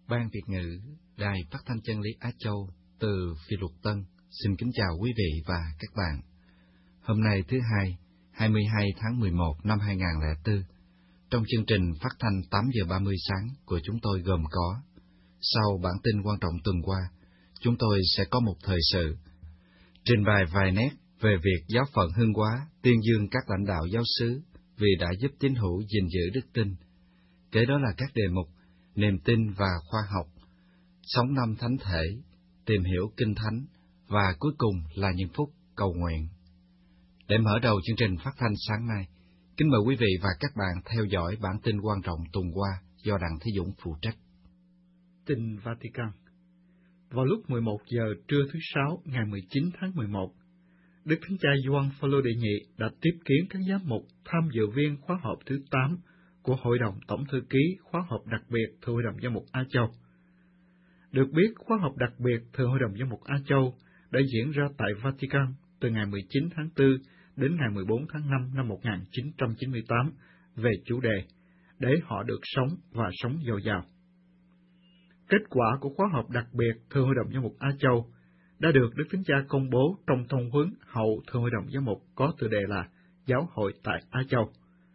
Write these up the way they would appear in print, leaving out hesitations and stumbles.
Ban Việt ngữ, Đài Phát thanh Chân lý Á Châu từ Phi Luật Tân xin kính chào quý vị và các bạn. Hôm nay thứ Hai, 22 tháng 11 năm 2004, trong chương trình phát thanh 8 giờ 30 sáng của chúng tôi gồm có: sau bản tin quan trọng tuần qua, chúng tôi sẽ có một thời sự, trình bày vài nét về việc giáo phận Hưng Hóa tuyên dương các lãnh đạo giáo xứ vì đã giúp tín hữu gìn giữ đức tin. Kế đó là các đề mục niềm tin và khoa học, sống năm thánh thể, tìm hiểu kinh thánh, và cuối cùng là những phút cầu nguyện. Để mở đầu chương trình phát thanh sáng nay, kính mời quý vị và các bạn theo dõi bản tin quan trọng tuần qua do Đặng Thế Dũng phụ trách. Tin Vatican. Vào lúc 11 giờ trưa thứ Sáu ngày 19 tháng 11, Đức Thánh Cha Gioan Phaolô đệ nhị đã tiếp kiến các giám mục tham dự viên khóa họp thứ 8 của Hội đồng Tổng thư ký khóa họp đặc biệt Thượng Hội đồng Giám mục Á Châu. Được biết, khóa họp đặc biệt Thượng Hội đồng Giám mục Á Châu đã diễn ra tại Vatican từ ngày 19 tháng 4 đến ngày 14 tháng 5 năm 1998 về chủ đề để họ được sống và sống dồi dào. Kết quả của khóa họp đặc biệt Thượng Hội đồng Giám mục Á Châu đã được Đức Thánh Cha công bố trong thông huấn hậu Thượng Hội đồng Giám mục có tựa đề là Giáo hội tại Á Châu.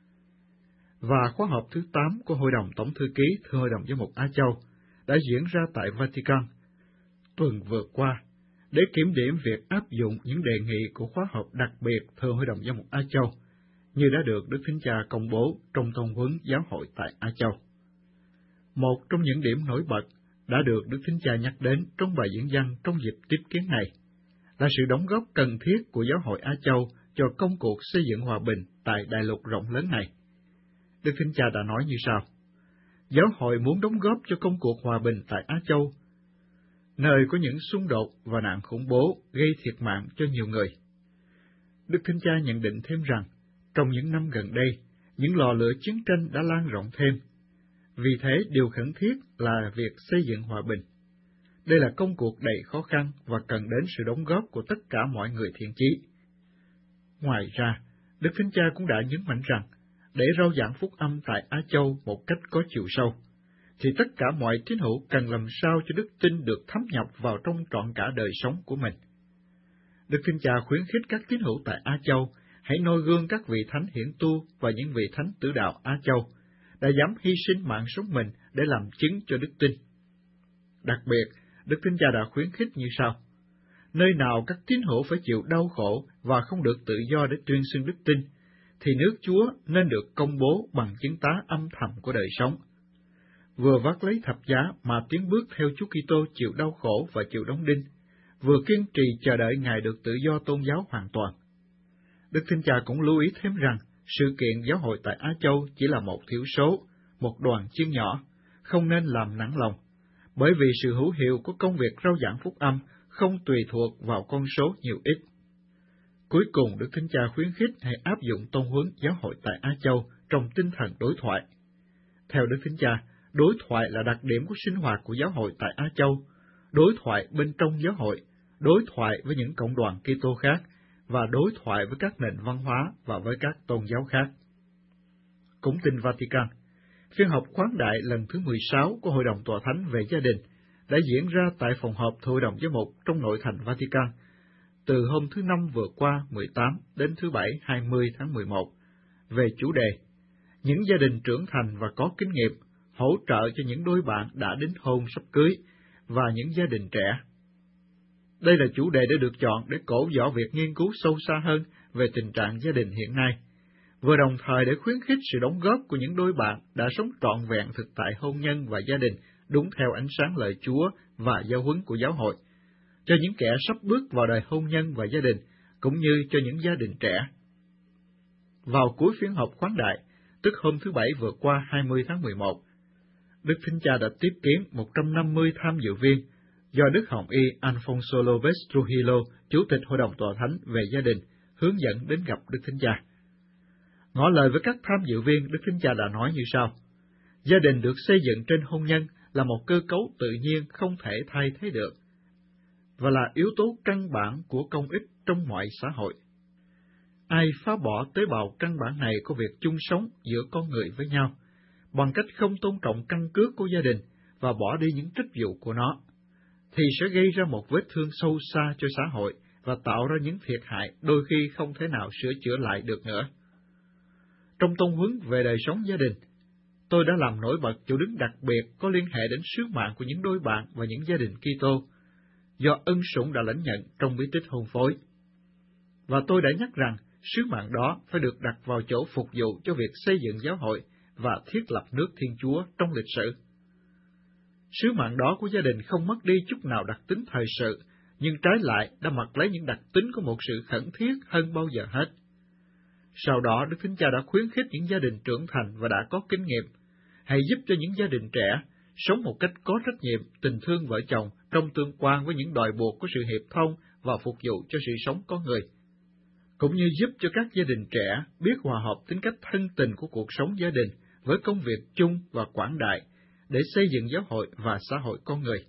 Và khóa họp thứ 8 của Hội đồng Tổng thư ký Thượng Hội đồng Giám mục Á Châu đã diễn ra tại Vatican tuần vừa qua để kiểm điểm việc áp dụng những đề nghị của khóa họp đặc biệt Thượng Hội đồng Giám mục Á Châu như đã được Đức Thánh Cha công bố trong thông huấn Giáo hội tại Á Châu. Một trong những điểm nổi bật đã được Đức Thánh Cha nhắc đến trong bài diễn văn trong dịp tiếp kiến này là sự đóng góp cần thiết của Giáo hội Á Châu cho công cuộc xây dựng hòa bình tại đại lục rộng lớn này. Đức Thánh Cha đã nói như sau: Giáo hội muốn đóng góp cho công cuộc hòa bình tại Á Châu, nơi có những xung đột và nạn khủng bố gây thiệt mạng cho nhiều người. Đức Thánh Cha nhận định thêm rằng, trong những năm gần đây, những lò lửa chiến tranh đã lan rộng thêm. Vì thế, điều khẩn thiết là việc xây dựng hòa bình. Đây là công cuộc đầy khó khăn và cần đến sự đóng góp của tất cả mọi người thiện chí. Ngoài ra, Đức Thánh Cha cũng đã nhấn mạnh rằng, để rao giảng phúc âm tại Á Châu một cách có chiều sâu, thì tất cả mọi tín hữu cần làm sao cho đức tin được thấm nhập vào trong trọn cả đời sống của mình. Đức Thánh Cha khuyến khích các tín hữu tại Á Châu hãy noi gương các vị thánh hiển tu và những vị thánh tử đạo Á Châu đã dám hy sinh mạng sống mình để làm chứng cho đức tin. Đặc biệt, Đức Thánh Cha đã khuyến khích như sau: nơi nào các tín hữu phải chịu đau khổ và không được tự do để tuyên xưng đức tin, thì nước Chúa nên được công bố bằng chứng tá âm thầm của đời sống. Vừa vác lấy thập giá mà tiến bước theo Chúa Kitô chịu đau khổ và chịu đóng đinh, vừa kiên trì chờ đợi Ngài được tự do tôn giáo hoàn toàn. Đức Thánh Cha cũng lưu ý thêm rằng, sự kiện giáo hội tại Á Châu chỉ là một thiểu số, một đoàn chiên nhỏ, không nên làm nản lòng, bởi vì sự hữu hiệu của công việc rao giảng phúc âm không tùy thuộc vào con số nhiều ít. Cuối cùng, Đức Thánh Cha khuyến khích hãy áp dụng tôn huấn giáo hội tại Á Châu trong tinh thần đối thoại. Theo Đức Thánh Cha, đối thoại là đặc điểm của sinh hoạt của giáo hội tại Á Châu, đối thoại bên trong giáo hội, đối thoại với những cộng đoàn Kitô khác, và đối thoại với các nền văn hóa và với các tôn giáo khác. Cũng tin Vatican, phiên họp khoáng đại lần thứ 16 của Hội đồng Tòa Thánh về gia đình đã diễn ra tại phòng họp Hội đồng Giám mục trong nội thành Vatican, từ hôm thứ Năm vừa qua 18 đến thứ Bảy 20 tháng 11, về chủ đề những gia đình trưởng thành và có kinh nghiệm hỗ trợ cho những đôi bạn đã đính hôn sắp cưới và những gia đình trẻ. Đây là chủ đề đã được chọn để cổ võ việc nghiên cứu sâu xa hơn về tình trạng gia đình hiện nay, vừa đồng thời để khuyến khích sự đóng góp của những đôi bạn đã sống trọn vẹn thực tại hôn nhân và gia đình đúng theo ánh sáng lời Chúa và giáo huấn của giáo hội, cho những kẻ sắp bước vào đời hôn nhân và gia đình, cũng như cho những gia đình trẻ. Vào cuối phiên họp khoáng đại, tức hôm thứ Bảy vừa qua 20 tháng 11, Đức Thánh Cha đã tiếp kiến 150 tham dự viên do Đức Hồng Y Alfonso López Trujillo, Chủ tịch Hội đồng Tòa Thánh về gia đình, hướng dẫn đến gặp Đức Thánh Cha. Ngỏ lời với các tham dự viên, Đức Thánh Cha đã nói như sau: gia đình được xây dựng trên hôn nhân là một cơ cấu tự nhiên không thể thay thế được, và là yếu tố căn bản của công ích trong mọi xã hội. Ai phá bỏ tế bào căn bản này của việc chung sống giữa con người với nhau, bằng cách không tôn trọng căn cước của gia đình và bỏ đi những trách vụ của nó, thì sẽ gây ra một vết thương sâu xa cho xã hội và tạo ra những thiệt hại đôi khi không thể nào sửa chữa lại được nữa. Trong tông huấn về đời sống gia đình, tôi đã làm nổi bật chỗ đứng đặc biệt có liên hệ đến sứ mạng của những đôi bạn và những gia đình Kitô, do ân sủng đã lãnh nhận trong bí tích hôn phối. Và tôi đã nhắc rằng sứ mạng đó phải được đặt vào chỗ phục vụ cho việc xây dựng giáo hội và thiết lập nước Thiên Chúa trong lịch sử. Sứ mạng đó của gia đình không mất đi chút nào đặc tính thời sự, nhưng trái lại đã mặc lấy những đặc tính của một sự khẩn thiết hơn bao giờ hết. Sau đó, Đức Thánh Cha đã khuyến khích những gia đình trưởng thành và đã có kinh nghiệm, hãy giúp cho những gia đình trẻ sống một cách có trách nhiệm, tình thương vợ chồng trong tương quan với những đòi buộc của sự hiệp thông và phục vụ cho sự sống con người, cũng như giúp cho các gia đình trẻ biết hòa hợp tính cách thân tình của cuộc sống gia đình với công việc chung và quảng đại để xây dựng giáo hội và xã hội con người.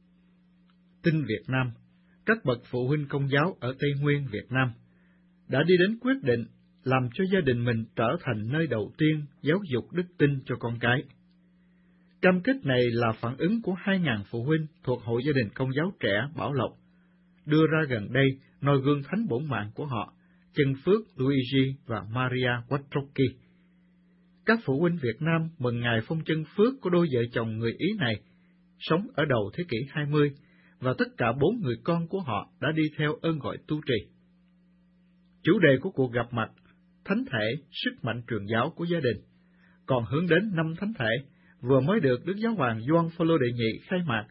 Tin Việt Nam, các bậc phụ huynh Công giáo ở Tây Nguyên Việt Nam đã đi đến quyết định làm cho gia đình mình trở thành nơi đầu tiên giáo dục đức tin cho con cái. Cam kết này là phản ứng của 2.000 phụ huynh thuộc Hội Gia đình Công giáo trẻ Bảo Lộc, đưa ra gần đây noi gương thánh bổn mạng của họ, Chân Phước Luigi và Maria Quattrocchi. Các phụ huynh Việt Nam mừng ngày phong chân phước của đôi vợ chồng người Ý này, sống ở đầu thế kỷ 20, và tất cả 4 người con của họ đã đi theo ơn gọi tu trì. Chủ đề của cuộc gặp mặt, Thánh thể, sức mạnh truyền giáo của gia đình, còn hướng đến năm thánh thể, vừa mới được Đức Giáo hoàng Gioan Phaolô đệ nhị khai mạc.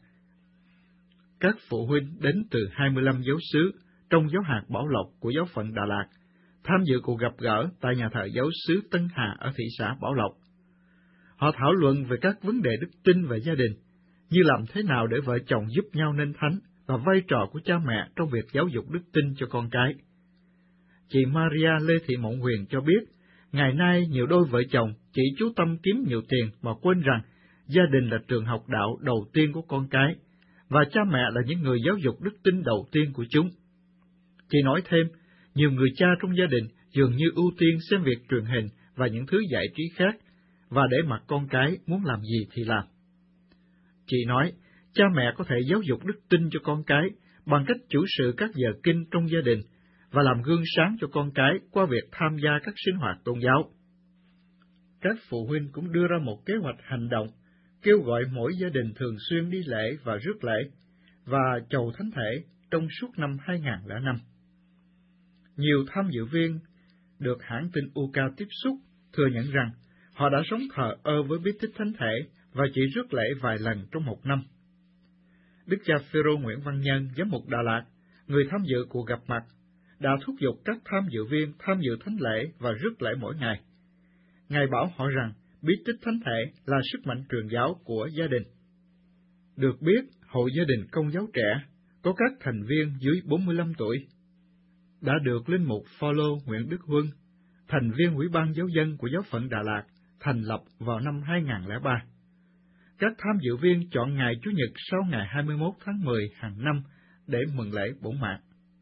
Các phụ huynh đến từ 25 giáo xứ trong giáo hạt Bảo Lộc của giáo phận Đà Lạt tham dự cuộc gặp gỡ tại nhà thờ giáo xứ Tân Hà ở thị xã Bảo Lộc. Họ thảo luận về các vấn đề đức tin và gia đình, như làm thế nào để vợ chồng giúp nhau nên thánh và vai trò của cha mẹ trong việc giáo dục đức tin cho con cái. Chị Maria Lê Thị Mộng Huyền cho biết, ngày nay nhiều đôi vợ chồng chỉ chú tâm kiếm nhiều tiền mà quên rằng gia đình là trường học đạo đầu tiên của con cái, và cha mẹ là những người giáo dục đức tin đầu tiên của chúng. Chị nói thêm, nhiều người cha trong gia đình dường như ưu tiên xem việc truyền hình và những thứ giải trí khác, và để mặc con cái muốn làm gì thì làm. Chị nói, cha mẹ có thể giáo dục đức tin cho con cái bằng cách chủ sự các giờ kinh trong gia đình, và làm gương sáng cho con cái qua việc tham gia các sinh hoạt tôn giáo. Các phụ huynh cũng đưa ra một kế hoạch hành động, kêu gọi mỗi gia đình thường xuyên đi lễ và rước lễ, và chầu thánh thể trong suốt năm 2005. Nhiều tham dự viên được hãng tin UCA tiếp xúc thừa nhận rằng họ đã sống thờ ơ với bí tích thánh thể và chỉ rước lễ vài lần trong một năm. Đức cha Phêrô Nguyễn Văn Nhân, giám mục Đà Lạt, người tham dự cuộc gặp mặt, đã thúc giục các tham dự viên tham dự thánh lễ và rước lễ mỗi ngày. Ngài bảo họ rằng bí tích thánh thể là sức mạnh truyền giáo của gia đình. Được biết, Hội Gia đình Công giáo trẻ có các thành viên dưới 45 tuổi, đã được Linh mục Phaolô Nguyễn Đức Huân, thành viên Ủy ban Giáo dân của giáo phận Đà Lạt, thành lập vào năm 2003. Các tham dự viên chọn ngày Chủ nhật sau ngày 21 tháng 10 hàng năm để mừng lễ bổn mạng.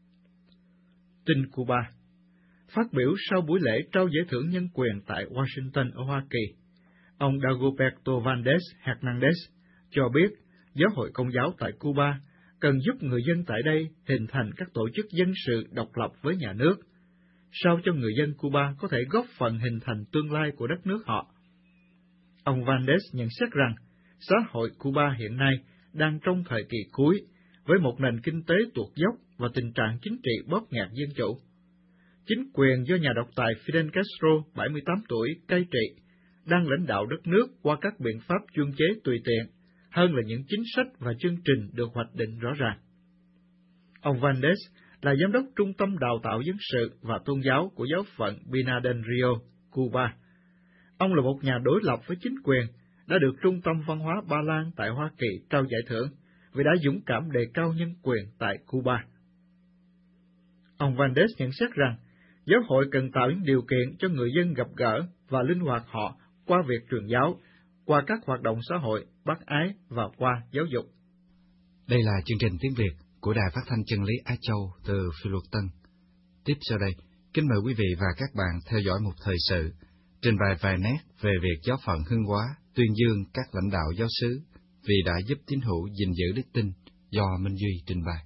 Tin Cuba. Phát biểu sau buổi lễ trao giải thưởng nhân quyền tại Washington ở Hoa Kỳ, ông Dagoberto Valdez Hernandez cho biết giáo hội Công giáo tại Cuba cần giúp người dân tại đây hình thành các tổ chức dân sự độc lập với nhà nước, sao cho người dân Cuba có thể góp phần hình thành tương lai của đất nước họ. Ông Valdez nhận xét rằng xã hội Cuba hiện nay đang trong thời kỳ cuối, với một nền kinh tế tuột dốc và tình trạng chính trị bóp nghẹt dân chủ. Chính quyền do nhà độc tài Fidel Castro, 78 tuổi, cai trị, đang lãnh đạo đất nước qua các biện pháp chuyên chế tùy tiện, hơn là những chính sách và chương trình được hoạch định rõ ràng. Ông Valdez là giám đốc Trung tâm Đào tạo Dân sự và Tôn giáo của giáo phận Pinar del Rio, Cuba. Ông là một nhà đối lập với chính quyền, đã được Trung tâm Văn hóa Ba Lan tại Hoa Kỳ trao giải thưởng vì đã dũng cảm đề cao nhân quyền tại Cuba. Ông Valdez nhận xét rằng, giáo hội cần tạo những điều kiện cho người dân gặp gỡ và linh hoạt họ qua việc truyền giáo, qua các hoạt động xã hội, bác ái và qua giáo dục. Đây là chương trình tiếng Việt của Đài Phát thanh Chân lý Á Châu từ Phi Luật Tân. Tiếp sau đây, kính mời quý vị và các bạn theo dõi một thời sự, trình bày vài nét về việc giáo phận Hưng Hóa tuyên dương các lãnh đạo giáo xứ vì đã giúp tín hữu gìn giữ đức tin do Minh Duy trình bày.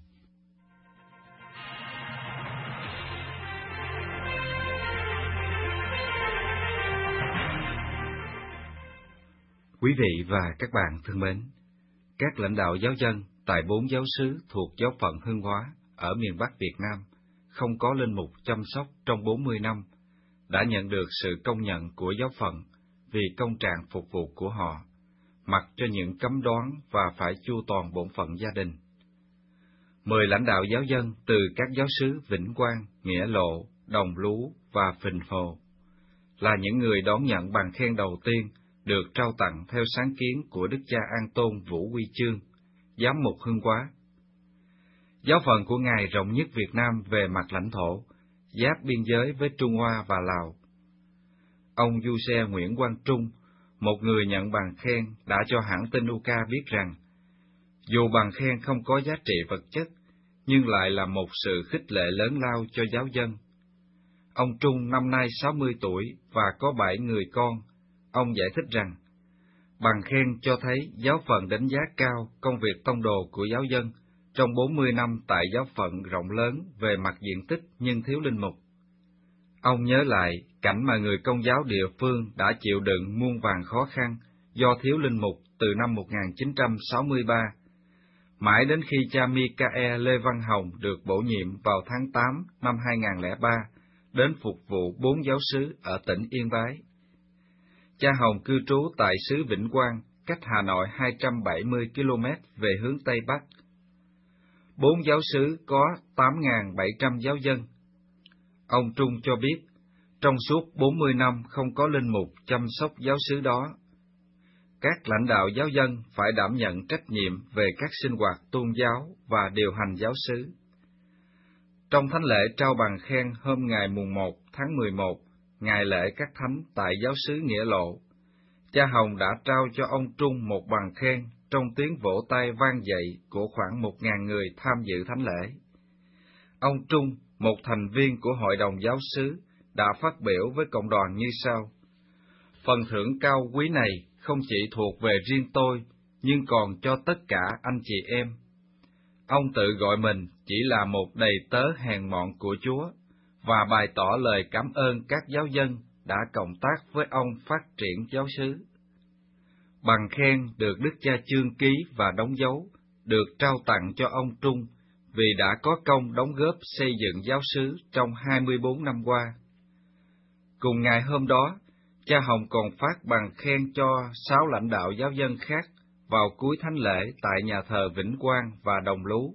Quý vị và các bạn thân mến, các lãnh đạo giáo dân tại 4 giáo xứ thuộc giáo phận Hưng Hóa ở miền Bắc Việt Nam không có linh mục chăm sóc trong 40 năm, đã nhận được sự công nhận của giáo phận vì công trạng phục vụ của họ, mặc cho những cấm đoán và phải chu toàn bổn phận gia đình. 10 lãnh đạo giáo dân từ các giáo xứ Vĩnh Quang, Nghĩa Lộ, Đồng Lú và Phình Hồ là những người đón nhận bằng khen đầu tiên được trao tặng theo sáng kiến của Đức cha An Tôn Vũ Huy Chương, Giám mục Hưng Hóa. Giáo phận của Ngài rộng nhất Việt Nam về mặt lãnh thổ, giáp biên giới với Trung Hoa và Lào. Ông Du Xe Nguyễn Quang Trung, một người nhận bằng khen, đã cho hãng tin UK biết rằng, dù bằng khen không có giá trị vật chất, nhưng lại là một sự khích lệ lớn lao cho giáo dân. Ông Trung năm nay 60 tuổi và có 7 người con. Ông giải thích rằng, bằng khen cho thấy giáo phận đánh giá cao công việc tông đồ của giáo dân trong 40 năm tại giáo phận rộng lớn về mặt diện tích nhưng thiếu linh mục. Ông nhớ lại cảnh mà người Công giáo địa phương đã chịu đựng muôn vàn khó khăn do thiếu linh mục từ năm 1963, mãi đến khi cha Michael Lê Văn Hồng được bổ nhiệm vào tháng 8 năm 2003 đến phục vụ 4 giáo xứ ở tỉnh Yên Bái. Cha Hồng cư trú tại xứ Vĩnh Quang, cách Hà Nội 270 km về hướng Tây Bắc. 4 giáo xứ có 8.700 giáo dân. Ông Trung cho biết, trong suốt 40 năm không có linh mục chăm sóc giáo xứ đó. Các lãnh đạo giáo dân phải đảm nhận trách nhiệm về các sinh hoạt tôn giáo và điều hành giáo xứ. Trong thánh lễ trao bằng khen hôm ngày mùng 1 tháng 11, ngày lễ các thánh tại giáo xứ Nghĩa Lộ, cha Hồng đã trao cho ông Trung một bằng khen trong tiếng vỗ tay vang dậy của khoảng 1.000 người tham dự thánh lễ. Ông Trung, một thành viên của Hội đồng giáo xứ, đã phát biểu với cộng đoàn như sau: Phần thưởng cao quý này không chỉ thuộc về riêng tôi, nhưng còn cho tất cả anh chị em. Ông tự gọi mình chỉ là một đầy tớ hèn mọn của Chúa, và bày tỏ lời cảm ơn các giáo dân đã cộng tác với ông phát triển giáo xứ. Bằng khen được Đức cha chương ký và đóng dấu, được trao tặng cho ông Trung vì đã có công đóng góp xây dựng giáo xứ trong 24 năm qua. Cùng ngày hôm đó, cha Hồng còn phát bằng khen cho 6 lãnh đạo giáo dân khác vào cuối thánh lễ tại nhà thờ Vĩnh Quang và Đồng Lú.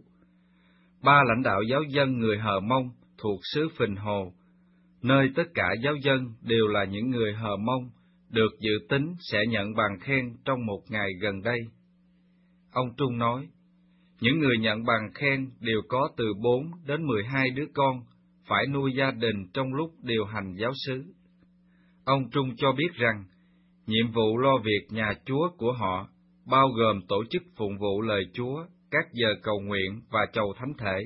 3 lãnh đạo giáo dân người Hờ Mông thuộc xứ Phình Hồ, nơi tất cả giáo dân đều là những người Hờ Mông, được dự tính sẽ nhận bằng khen trong một ngày gần đây. Ông Trung nói, những người nhận bằng khen đều có từ 4 đến 12 đứa con, phải nuôi gia đình trong lúc điều hành giáo xứ. Ông Trung cho biết rằng, nhiệm vụ lo việc nhà Chúa của họ bao gồm tổ chức phụng vụ lời Chúa, các giờ cầu nguyện và chầu thánh thể.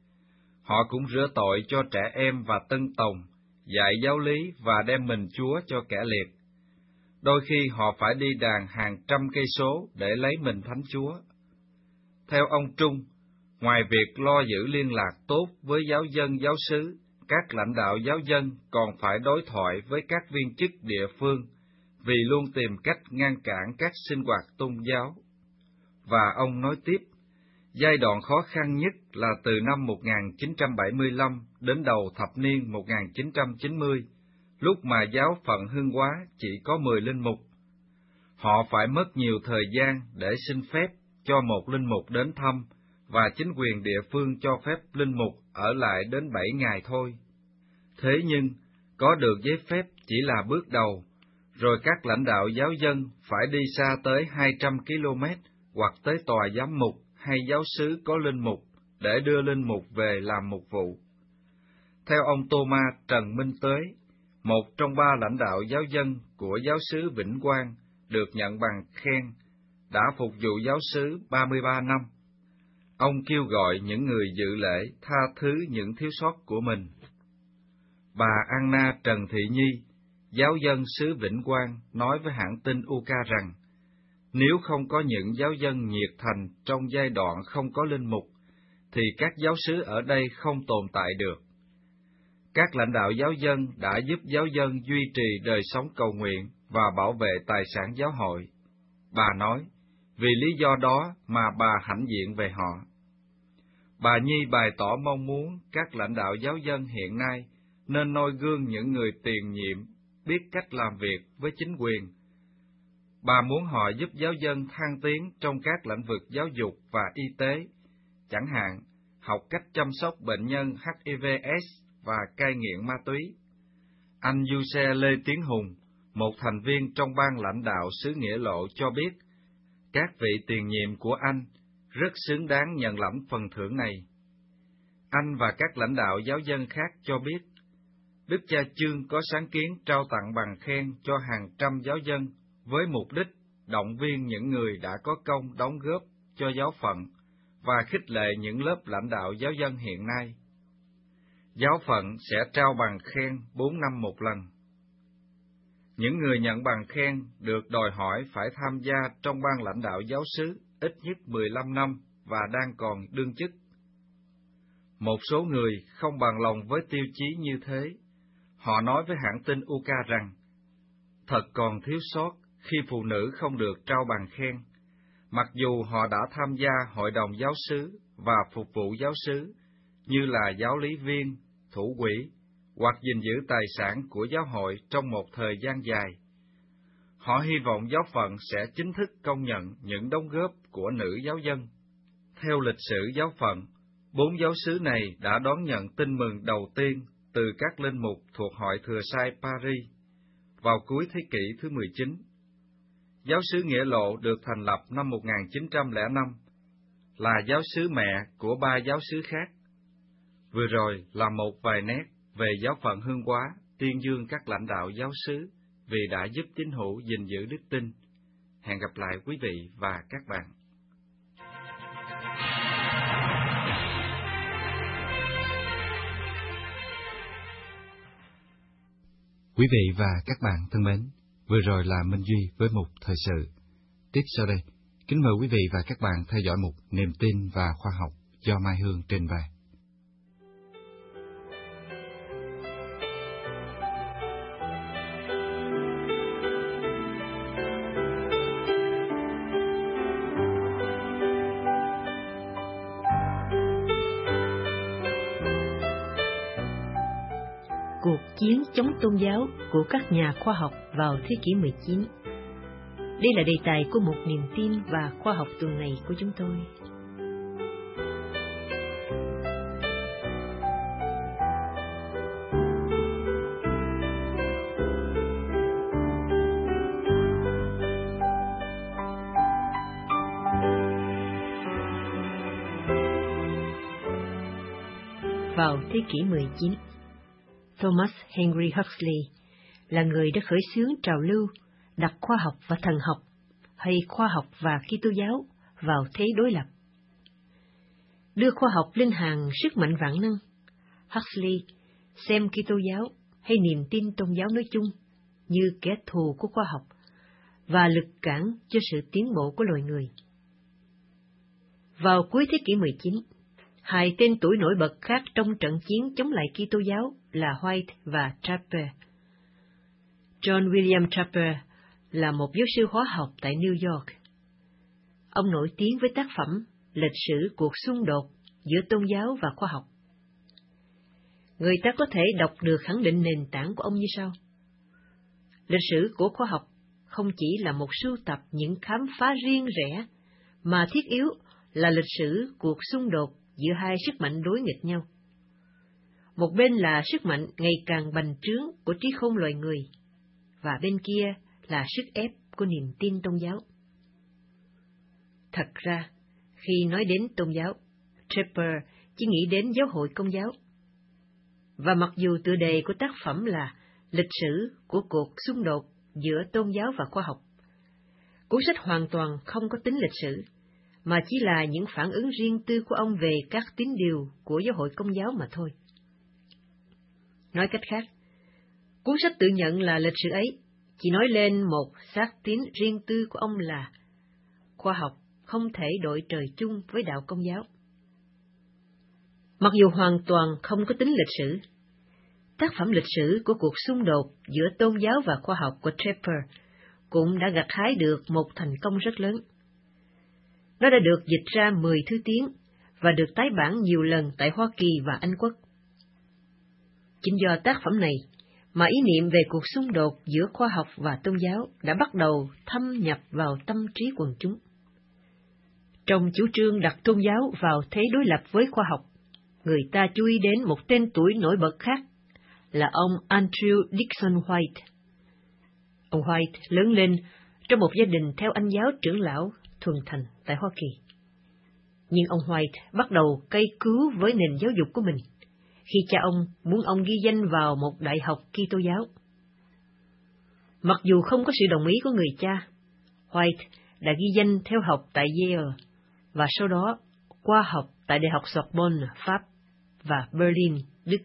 Họ cũng rửa tội cho trẻ em và tân tòng, dạy giáo lý và đem mình Chúa cho kẻ liệt. Đôi khi họ phải đi đàn hàng trăm cây số để lấy mình thánh Chúa. Theo ông Trung, ngoài việc lo giữ liên lạc tốt với giáo dân giáo xứ, các lãnh đạo giáo dân còn phải đối thoại với các viên chức địa phương, vì luôn tìm cách ngăn cản các sinh hoạt tôn giáo. Và ông nói tiếp, giai đoạn khó khăn nhất là từ năm 1975 đến đầu thập niên 1990, lúc mà giáo phận Hưng Hóa chỉ có 10 linh mục. Họ phải mất nhiều thời gian để xin phép cho một linh mục đến thăm, và chính quyền địa phương cho phép linh mục ở lại đến 7 ngày thôi. Thế nhưng, có được giấy phép chỉ là bước đầu, rồi các lãnh đạo giáo dân phải đi xa tới 200 km hoặc tới tòa giám mục hay giáo xứ có linh mục để đưa linh mục về làm mục vụ. Theo ông Thomas Trần Minh Tế, một trong 3 lãnh đạo giáo dân của giáo xứ Vĩnh Quang được nhận bằng khen, đã phục vụ giáo xứ 33 năm. Ông kêu gọi những người dự lễ tha thứ những thiếu sót của mình. Bà Anna Trần Thị Nhi, giáo dân xứ Vĩnh Quang, nói với hãng tin UK rằng, Nếu không có những giáo dân nhiệt thành trong giai đoạn không có linh mục, thì các giáo xứ ở đây không tồn tại được. Các lãnh đạo giáo dân đã giúp giáo dân duy trì đời sống cầu nguyện và bảo vệ tài sản giáo hội. Bà nói, vì lý do đó mà bà hãnh diện về họ. Bà Nhi bày tỏ mong muốn các lãnh đạo giáo dân hiện nay nên noi gương những người tiền nhiệm biết cách làm việc với chính quyền. Bà muốn họ giúp giáo dân thăng tiến trong các lĩnh vực giáo dục và y tế, chẳng hạn học cách chăm sóc bệnh nhân HIV/AIDS và cai nghiện ma túy. Anh Du-xe Lê Tiến Hùng, một thành viên trong ban lãnh đạo xứ Nghĩa Lộ cho biết, các vị tiền nhiệm của anh rất xứng đáng nhận lãnh phần thưởng này. Anh và các lãnh đạo giáo dân khác cho biết, Đức Cha Chương có sáng kiến trao tặng bằng khen cho hàng trăm giáo dân với mục đích động viên những người đã có công đóng góp cho giáo phận và khích lệ những lớp lãnh đạo giáo dân hiện nay. Giáo phận sẽ trao bằng khen 4 năm một lần. Những người nhận bằng khen được đòi hỏi phải tham gia trong ban lãnh đạo giáo xứ ít nhất 15 năm và đang còn đương chức. Một số người không bằng lòng với tiêu chí như thế. Họ nói với hãng tin UCA rằng, thật còn thiếu sót khi phụ nữ không được trao bằng khen, mặc dù họ đã tham gia hội đồng giáo xứ và phục vụ giáo xứ, như là giáo lý viên, thủ quỹ, hoặc gìn giữ tài sản của giáo hội trong một thời gian dài. Họ hy vọng giáo phận sẽ chính thức công nhận những đóng góp của nữ giáo dân. Theo lịch sử giáo phận, 4 giáo xứ này đã đón nhận tin mừng đầu tiên từ các linh mục thuộc hội Thừa Sai Paris vào cuối thế kỷ thứ 19. Giáo xứ Nghĩa Lộ được thành lập năm 1905, là giáo xứ mẹ của 3 giáo xứ khác. Vừa rồi là một vài nét về giáo phận Hương Hóa tuyên dương các lãnh đạo giáo xứ vì đã giúp tín hữu gìn giữ đức tin. Hẹn gặp lại quý vị và các bạn. Quý vị và các bạn thân mến, vừa rồi là Minh Duy với mục thời sự. Tiếp sau đây, kính mời quý vị và các bạn theo dõi mục Niềm tin và khoa học do Mai Hương trình bày. Cuộc chiến chống tôn giáo của các nhà khoa học vào thế kỷ 19. Đây là đề tài của một niềm tin và khoa học tuần này của chúng tôi. Vào thế kỷ 19, Thomas Henry Huxley là người đã khởi xướng trào lưu đặt khoa học và thần học, hay khoa học và Kitô giáo vào thế đối lập. Đưa khoa học lên hàng sức mạnh vạn năng, Huxley xem Kitô giáo hay niềm tin tôn giáo nói chung như kẻ thù của khoa học và lực cản cho sự tiến bộ của loài người. Vào cuối thế kỷ 19, hai tên tuổi nổi bật khác trong trận chiến chống lại Kitô giáo là White và Trapper. John William Trapper là một giáo sư hóa học tại New York. Ông nổi tiếng với tác phẩm Lịch sử cuộc xung đột giữa tôn giáo và khoa học. Người ta có thể đọc được khẳng định nền tảng của ông như sau: lịch sử của khoa học không chỉ là một sưu tập những khám phá riêng rẽ, mà thiết yếu là lịch sử cuộc xung đột giữa hai sức mạnh đối nghịch nhau. Một bên là sức mạnh ngày càng bành trướng của trí khôn loài người, và bên kia là sức ép của niềm tin tôn giáo. Thật ra, khi nói đến tôn giáo, Trapper chỉ nghĩ đến giáo hội Công giáo. Và mặc dù tựa đề của tác phẩm là Lịch sử của cuộc xung đột giữa tôn giáo và khoa học, cuốn sách hoàn toàn không có tính lịch sử, mà chỉ là những phản ứng riêng tư của ông về các tín điều của giáo hội Công giáo mà thôi. Nói cách khác, cuốn sách tự nhận là lịch sử ấy chỉ nói lên một xác tín riêng tư của ông là khoa học không thể đội trời chung với đạo Công giáo. Mặc dù hoàn toàn không có tính lịch sử, tác phẩm lịch sử của cuộc xung đột giữa tôn giáo và khoa học của Trapper cũng đã gặt hái được một thành công rất lớn. Nó đã được dịch ra 10 thứ tiếng và được tái bản nhiều lần tại Hoa Kỳ và Anh Quốc. Chính do tác phẩm này mà ý niệm về cuộc xung đột giữa khoa học và tôn giáo đã bắt đầu thâm nhập vào tâm trí quần chúng. Trong chủ trương đặt tôn giáo vào thế đối lập với khoa học, người ta chú ý đến một tên tuổi nổi bật khác là ông Andrew Dickson White. Ông White lớn lên trong một gia đình theo Anh giáo trưởng lão thuần thành tại Hoa Kỳ. Nhưng ông White bắt đầu cay cú với nền giáo dục của mình khi cha ông muốn ông ghi danh vào một đại học Kitô giáo. Mặc dù không có sự đồng ý của người cha, White đã ghi danh theo học tại Yale và sau đó qua học tại Đại học Sorbonne, Pháp và Berlin, Đức.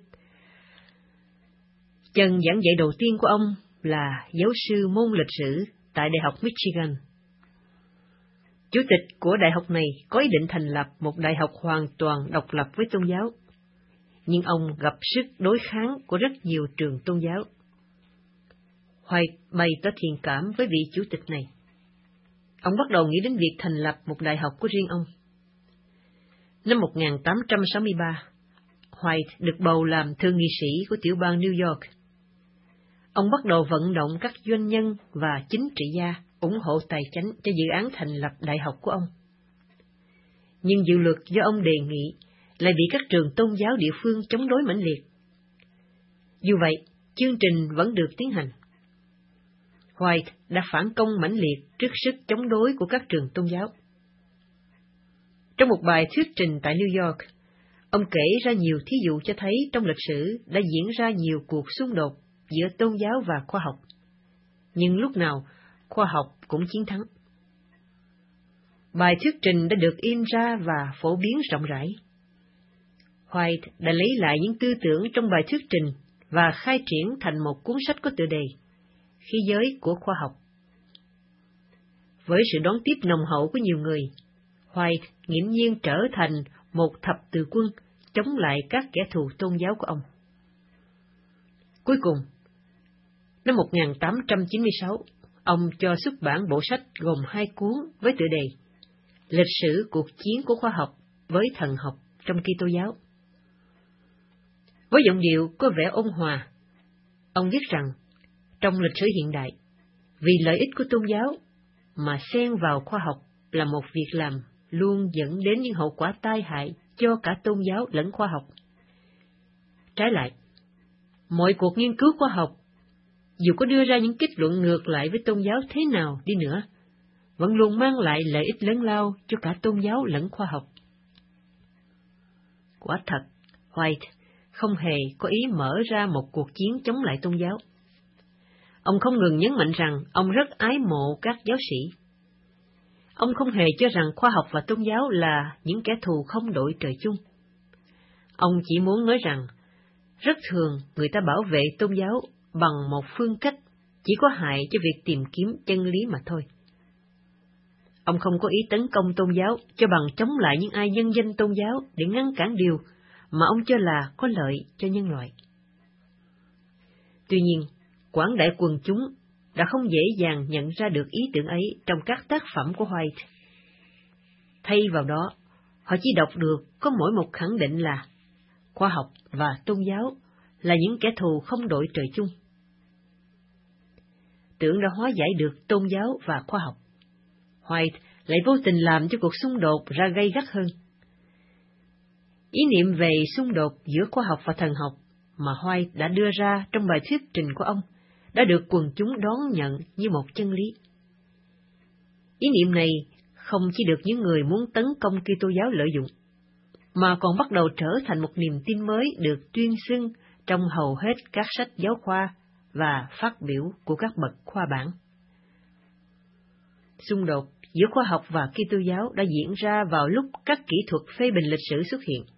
Chân giảng dạy đầu tiên của ông là giáo sư môn lịch sử tại Đại học Michigan. Chủ tịch của đại học này có ý định thành lập một đại học hoàn toàn độc lập với tôn giáo, nhưng ông gặp sức đối kháng của rất nhiều trường tôn giáo. White bày tỏ thiện cảm với vị chủ tịch này. Ông bắt đầu nghĩ đến việc thành lập một đại học của riêng ông. Năm 1863, White được bầu làm thượng nghị sĩ của tiểu bang New York. Ông bắt đầu vận động các doanh nhân và chính trị gia ủng hộ tài chánh cho dự án thành lập đại học của ông. Nhưng dự luật do ông đề nghị lại bị các trường tôn giáo địa phương chống đối mãnh liệt. Dù vậy, chương trình vẫn được tiến hành. White đã phản công mãnh liệt trước sức chống đối của các trường tôn giáo. Trong một bài thuyết trình tại New York, ông kể ra nhiều thí dụ cho thấy trong lịch sử đã diễn ra nhiều cuộc xung đột giữa tôn giáo và khoa học, nhưng lúc nào khoa học cũng chiến thắng. Bài thuyết trình đã được in ra và phổ biến rộng rãi. White đã lấy lại những tư tưởng trong bài thuyết trình và khai triển thành một cuốn sách có tựa đề Khí giới của khoa học. Với sự đón tiếp nồng hậu của nhiều người, White nghiễm nhiên trở thành một thập tự quân chống lại các kẻ thù tôn giáo của ông. Cuối cùng, năm 1896, ông cho xuất bản bộ sách gồm 2 cuốn với tựa đề Lịch sử cuộc chiến của khoa học với thần học trong Kitô giáo. Với giọng điệu có vẻ ôn hòa, ông viết rằng trong lịch sử hiện đại, vì lợi ích của tôn giáo mà xen vào khoa học là một việc làm luôn dẫn đến những hậu quả tai hại cho cả tôn giáo lẫn khoa học. Trái lại, mọi cuộc nghiên cứu khoa học, dù có đưa ra những kết luận ngược lại với tôn giáo thế nào đi nữa, vẫn luôn mang lại lợi ích lớn lao cho cả tôn giáo lẫn khoa học. Quả thật, White không hề có ý mở ra một cuộc chiến chống lại tôn giáo. Ông không ngừng nhấn mạnh rằng ông rất ái mộ các giáo sĩ. Ông không hề cho rằng khoa học và tôn giáo là những kẻ thù không đội trời chung. Ông chỉ muốn nói rằng, rất thường người ta bảo vệ tôn giáo bằng một phương cách chỉ có hại cho việc tìm kiếm chân lý mà thôi. Ông không có ý tấn công tôn giáo cho bằng chống lại những ai nhân danh tôn giáo để ngăn cản điều mà ông cho là có lợi cho nhân loại. Tuy nhiên, quảng đại quần chúng đã không dễ dàng nhận ra được ý tưởng ấy trong các tác phẩm của White. Thay vào đó, họ chỉ đọc được có mỗi một khẳng định là khoa học và tôn giáo là những kẻ thù không đội trời chung. Tưởng đã hóa giải được tôn giáo và khoa học, White lại vô tình làm cho cuộc xung đột ra gay gắt hơn. Ý niệm về xung đột giữa khoa học và thần học mà White đã đưa ra trong bài thuyết trình của ông đã được quần chúng đón nhận như một chân lý. Ý niệm này không chỉ được những người muốn tấn công Kitô giáo lợi dụng, mà còn bắt đầu trở thành một niềm tin mới được tuyên xưng trong hầu hết các sách giáo khoa và phát biểu của các bậc khoa bản. Xung đột giữa khoa học và Kitô giáo đã diễn ra vào lúc các kỹ thuật phê bình lịch sử xuất hiện.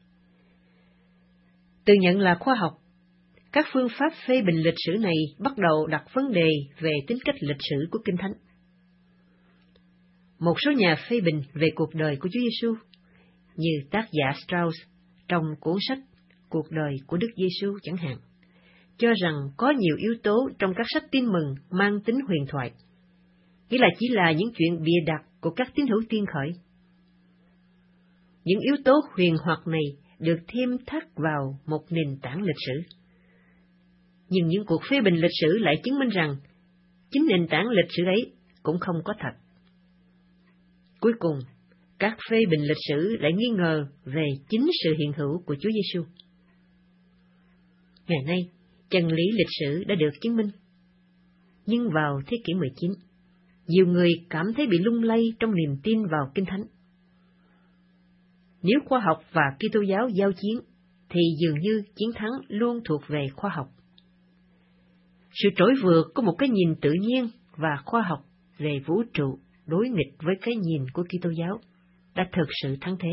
Tự nhận là khoa học, các phương pháp phê bình lịch sử này bắt đầu đặt vấn đề về tính cách lịch sử của Kinh Thánh. Một số nhà phê bình về cuộc đời của Chúa Giêsu, như tác giả Strauss trong cuốn sách Cuộc đời của Đức Giêsu chẳng hạn, cho rằng có nhiều yếu tố trong các sách tin mừng mang tính huyền thoại, nghĩa là chỉ là những chuyện bịa đặt của các tín hữu tiên khởi. Những yếu tố huyền hoặc này được thêm thắt vào một nền tảng lịch sử. Nhưng những cuộc phê bình lịch sử lại chứng minh rằng chính nền tảng lịch sử ấy cũng không có thật. Cuối cùng, các phê bình lịch sử lại nghi ngờ về chính sự hiện hữu của Chúa Giêsu. Ngày nay, chân lý lịch sử đã được chứng minh. Nhưng vào thế kỷ 19, nhiều người cảm thấy bị lung lay trong niềm tin vào Kinh Thánh. Nếu khoa học và Kitô giáo giao chiến, thì dường như chiến thắng luôn thuộc về khoa học. Sự trỗi vượt của một cái nhìn tự nhiên và khoa học về vũ trụ đối nghịch với cái nhìn của Kitô giáo đã thực sự thắng thế.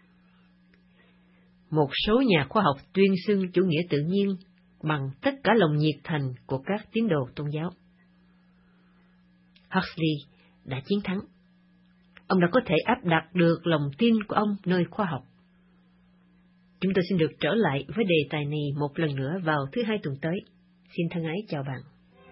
Một số nhà khoa học tuyên xưng chủ nghĩa tự nhiên bằng tất cả lòng nhiệt thành của các tín đồ tôn giáo. Huxley đã chiến thắng. Ông đã có thể áp đặt được lòng tin của ông nơi khoa học. Chúng tôi xin được trở lại với đề tài này một lần nữa vào thứ Hai tuần tới. Xin thân ái chào bạn.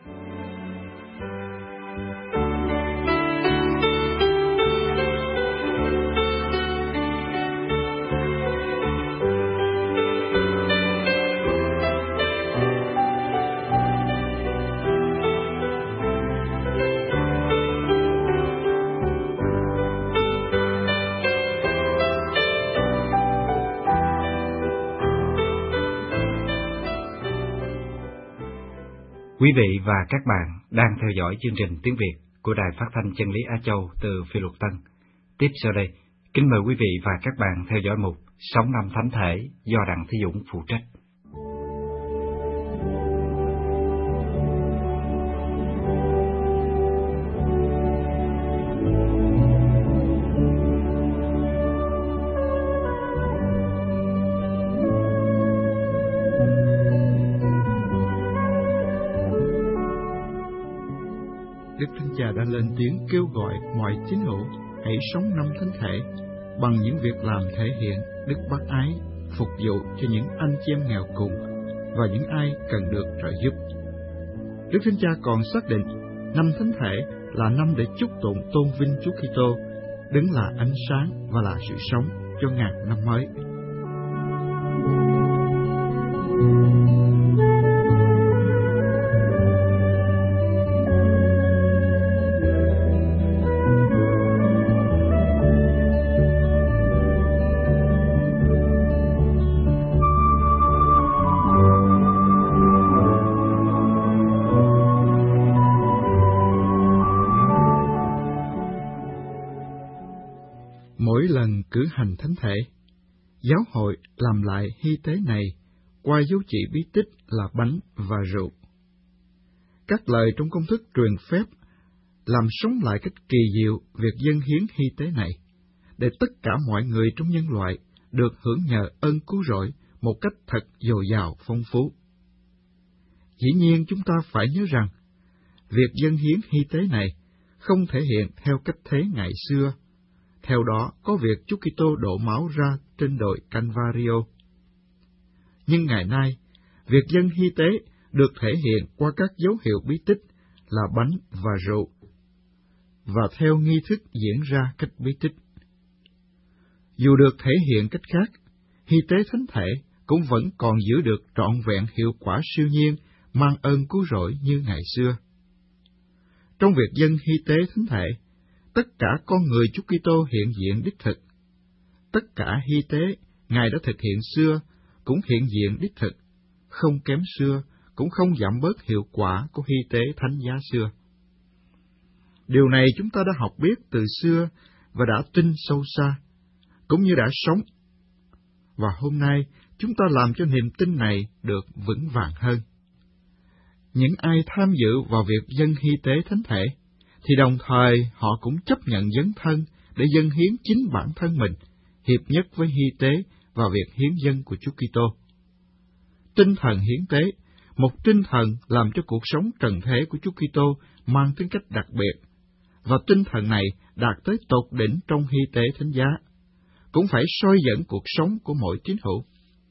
Quý vị và các bạn đang theo dõi chương trình tiếng Việt của Đài Phát thanh Chân lý Á Châu từ Phi Luật Tân. Tiếp sau đây, kính mời quý vị và các bạn theo dõi mục Sống năm Thánh Thể do Đặng Thế Dũng phụ trách. Đức Thánh Cha đã lên tiếng kêu gọi mọi tín hữu hãy sống năm thánh thể bằng những việc làm thể hiện đức bác ái, phục vụ cho những anh chị em nghèo cùng và những ai cần được trợ giúp. Đức Thánh Cha còn xác định năm thánh thể là năm để chúc tụng tôn vinh Chúa Kitô, đứng là ánh sáng và là sự sống cho ngàn năm mới. Mỗi lần cử hành thánh thể, giáo hội làm lại hy tế này qua dấu chỉ bí tích là bánh và rượu. Các lời trong công thức truyền phép làm sống lại cách kỳ diệu việc dâng hiến hy tế này, để tất cả mọi người trong nhân loại được hưởng nhờ ơn cứu rỗi một cách thật dồi dào phong phú. Dĩ nhiên chúng ta phải nhớ rằng, việc dâng hiến hy tế này không thể hiện theo cách thế ngày xưa. Theo đó có việc Chúa Kitô đổ máu ra trên đồi Calvario. Nhưng ngày nay, việc dâng hy tế được thể hiện qua các dấu hiệu bí tích là bánh và rượu, và theo nghi thức diễn ra cách bí tích. Dù được thể hiện cách khác, hy tế thánh thể cũng vẫn còn giữ được trọn vẹn hiệu quả siêu nhiên mang ơn cứu rỗi như ngày xưa. Trong việc dâng hy tế thánh thể, tất cả con người Chúa Kitô hiện diện đích thực. Tất cả hy tế Ngài đã thực hiện xưa cũng hiện diện đích thực, không kém xưa, cũng không giảm bớt hiệu quả của hy tế thánh giá xưa. Điều này chúng ta đã học biết từ xưa và đã tin sâu xa, cũng như đã sống. Và hôm nay chúng ta làm cho niềm tin này được vững vàng hơn. Những ai tham dự vào việc dâng hy tế thánh thể, thì đồng thời họ cũng chấp nhận dấn thân để dâng hiến chính bản thân mình, hiệp nhất với hy tế và việc hiến dâng của Chúa Kitô. Tinh thần hiến tế, một tinh thần làm cho cuộc sống trần thế của Chúa Kitô mang tính cách đặc biệt, và tinh thần này đạt tới tột đỉnh trong hy tế thánh giá, cũng phải soi dẫn cuộc sống của mỗi tín hữu.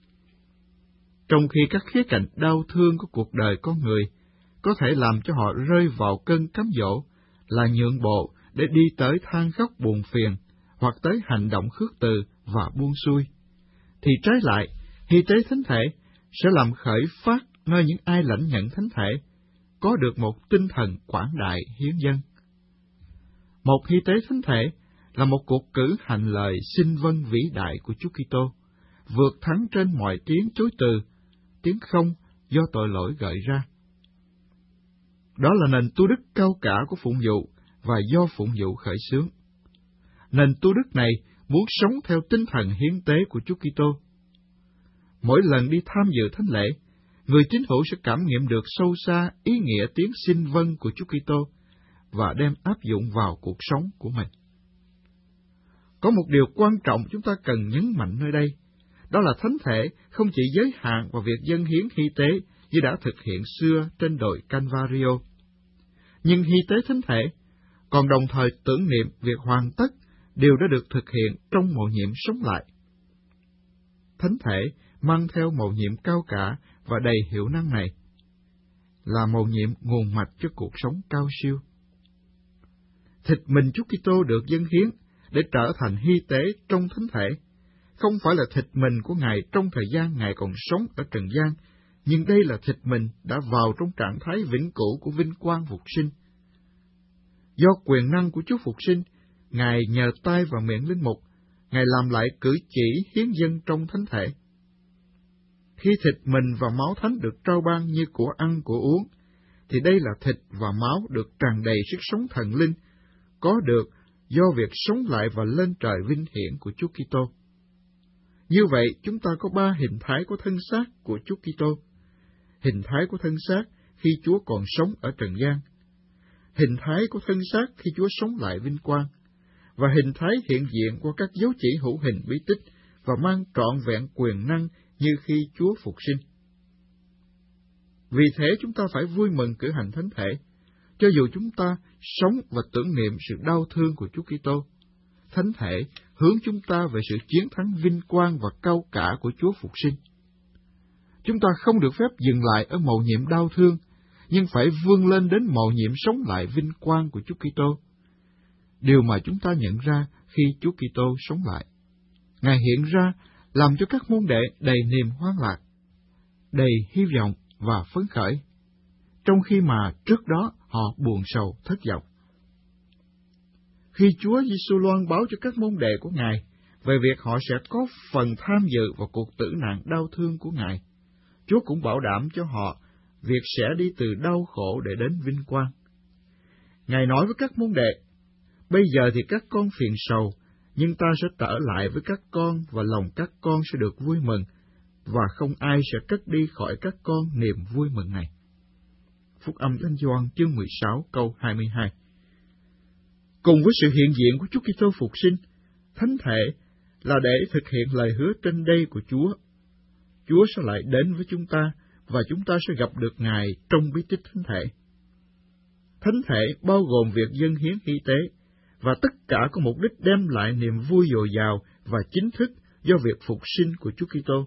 Trong khi các khía cạnh đau thương của cuộc đời con người có thể làm cho họ rơi vào cơn cám dỗ là nhượng bộ để đi tới than khóc buồn phiền, hoặc tới hành động khước từ và buông xuôi, thì trái lại, hy tế thánh thể sẽ làm khởi phát nơi những ai lãnh nhận thánh thể có được một tinh thần quảng đại hiến dâng. Một hy tế thánh thể là một cuộc cử hành lời xin vâng vĩ đại của Chúa Kitô, vượt thắng trên mọi tiếng chối từ, tiếng không do tội lỗi gợi ra. Đó là nền tu đức cao cả của phụng vụ và do phụng vụ khởi xướng. Nền tu đức này muốn sống theo tinh thần hiến tế của Chúa Kitô. Mỗi lần đi tham dự thánh lễ, người tín hữu sẽ cảm nghiệm được sâu xa ý nghĩa tiếng xin vâng của Chúa Kitô và đem áp dụng vào cuộc sống của mình. Có một điều quan trọng chúng ta cần nhấn mạnh nơi đây, đó là thánh thể không chỉ giới hạn vào việc dâng hiến hy tế như đã thực hiện xưa trên đồi Calvario, nhưng hy tế thánh thể còn đồng thời tưởng niệm việc hoàn tất điều đã được thực hiện trong mầu nhiệm sống lại. Thánh thể mang theo mầu nhiệm cao cả và đầy hiệu năng này, là mầu nhiệm nguồn mạch cho cuộc sống cao siêu. Thịt mình Chúa Kitô được dâng hiến để trở thành hy tế trong thánh thể, không phải là thịt mình của Ngài trong thời gian Ngài còn sống ở trần gian, nhưng đây là thịt mình đã vào trong trạng thái vĩnh cửu của vinh quang phục sinh. Do quyền năng của Chúa phục sinh, Ngài nhờ tay và miệng linh mục, Ngài làm lại cử chỉ hiến dâng trong thánh thể. Khi thịt mình và máu thánh được trao ban như của ăn của uống, thì đây là thịt và máu được tràn đầy sức sống thần linh, có được do việc sống lại và lên trời vinh hiển của Chúa Kitô. Như vậy, chúng ta có ba hình thái của thân xác của Chúa Kitô. Hình thái của thân xác khi Chúa còn sống ở trần gian, hình thái của thân xác khi Chúa sống lại vinh quang, và hình thái hiện diện qua các dấu chỉ hữu hình bí tích và mang trọn vẹn quyền năng như khi Chúa phục sinh. Vì thế chúng ta phải vui mừng cử hành thánh thể, cho dù chúng ta sống và tưởng niệm sự đau thương của Chúa Kitô. Thánh thể hướng chúng ta về sự chiến thắng vinh quang và cao cả của Chúa phục sinh. Chúng ta không được phép dừng lại ở mầu nhiệm đau thương, nhưng phải vươn lên đến mầu nhiệm sống lại vinh quang của Chúa Kitô. Điều mà chúng ta nhận ra khi Chúa Kitô sống lại, Ngài hiện ra làm cho các môn đệ đầy niềm hoan lạc, đầy hy vọng và phấn khởi, trong khi mà trước đó họ buồn sầu thất vọng. Khi Chúa Giêsu loan báo cho các môn đệ của Ngài về việc họ sẽ có phần tham dự vào cuộc tử nạn đau thương của Ngài, Chúa cũng bảo đảm cho họ việc sẽ đi từ đau khổ để đến vinh quang. Ngài nói với các môn đệ, bây giờ thì các con phiền sầu, nhưng ta sẽ trở lại với các con và lòng các con sẽ được vui mừng, và không ai sẽ cất đi khỏi các con niềm vui mừng này. Phúc âm Thánh Gioan chương 16 câu 22. Cùng với sự hiện diện của Chúa Kitô phục sinh, thánh thể là để thực hiện lời hứa trên đây của Chúa. Chúa sẽ lại đến với chúng ta, và chúng ta sẽ gặp được Ngài trong bí tích thánh thể. Thánh thể bao gồm việc dâng hiến hy tế, và tất cả có mục đích đem lại niềm vui dồi dào và chính thức do việc phục sinh của Chúa Kitô.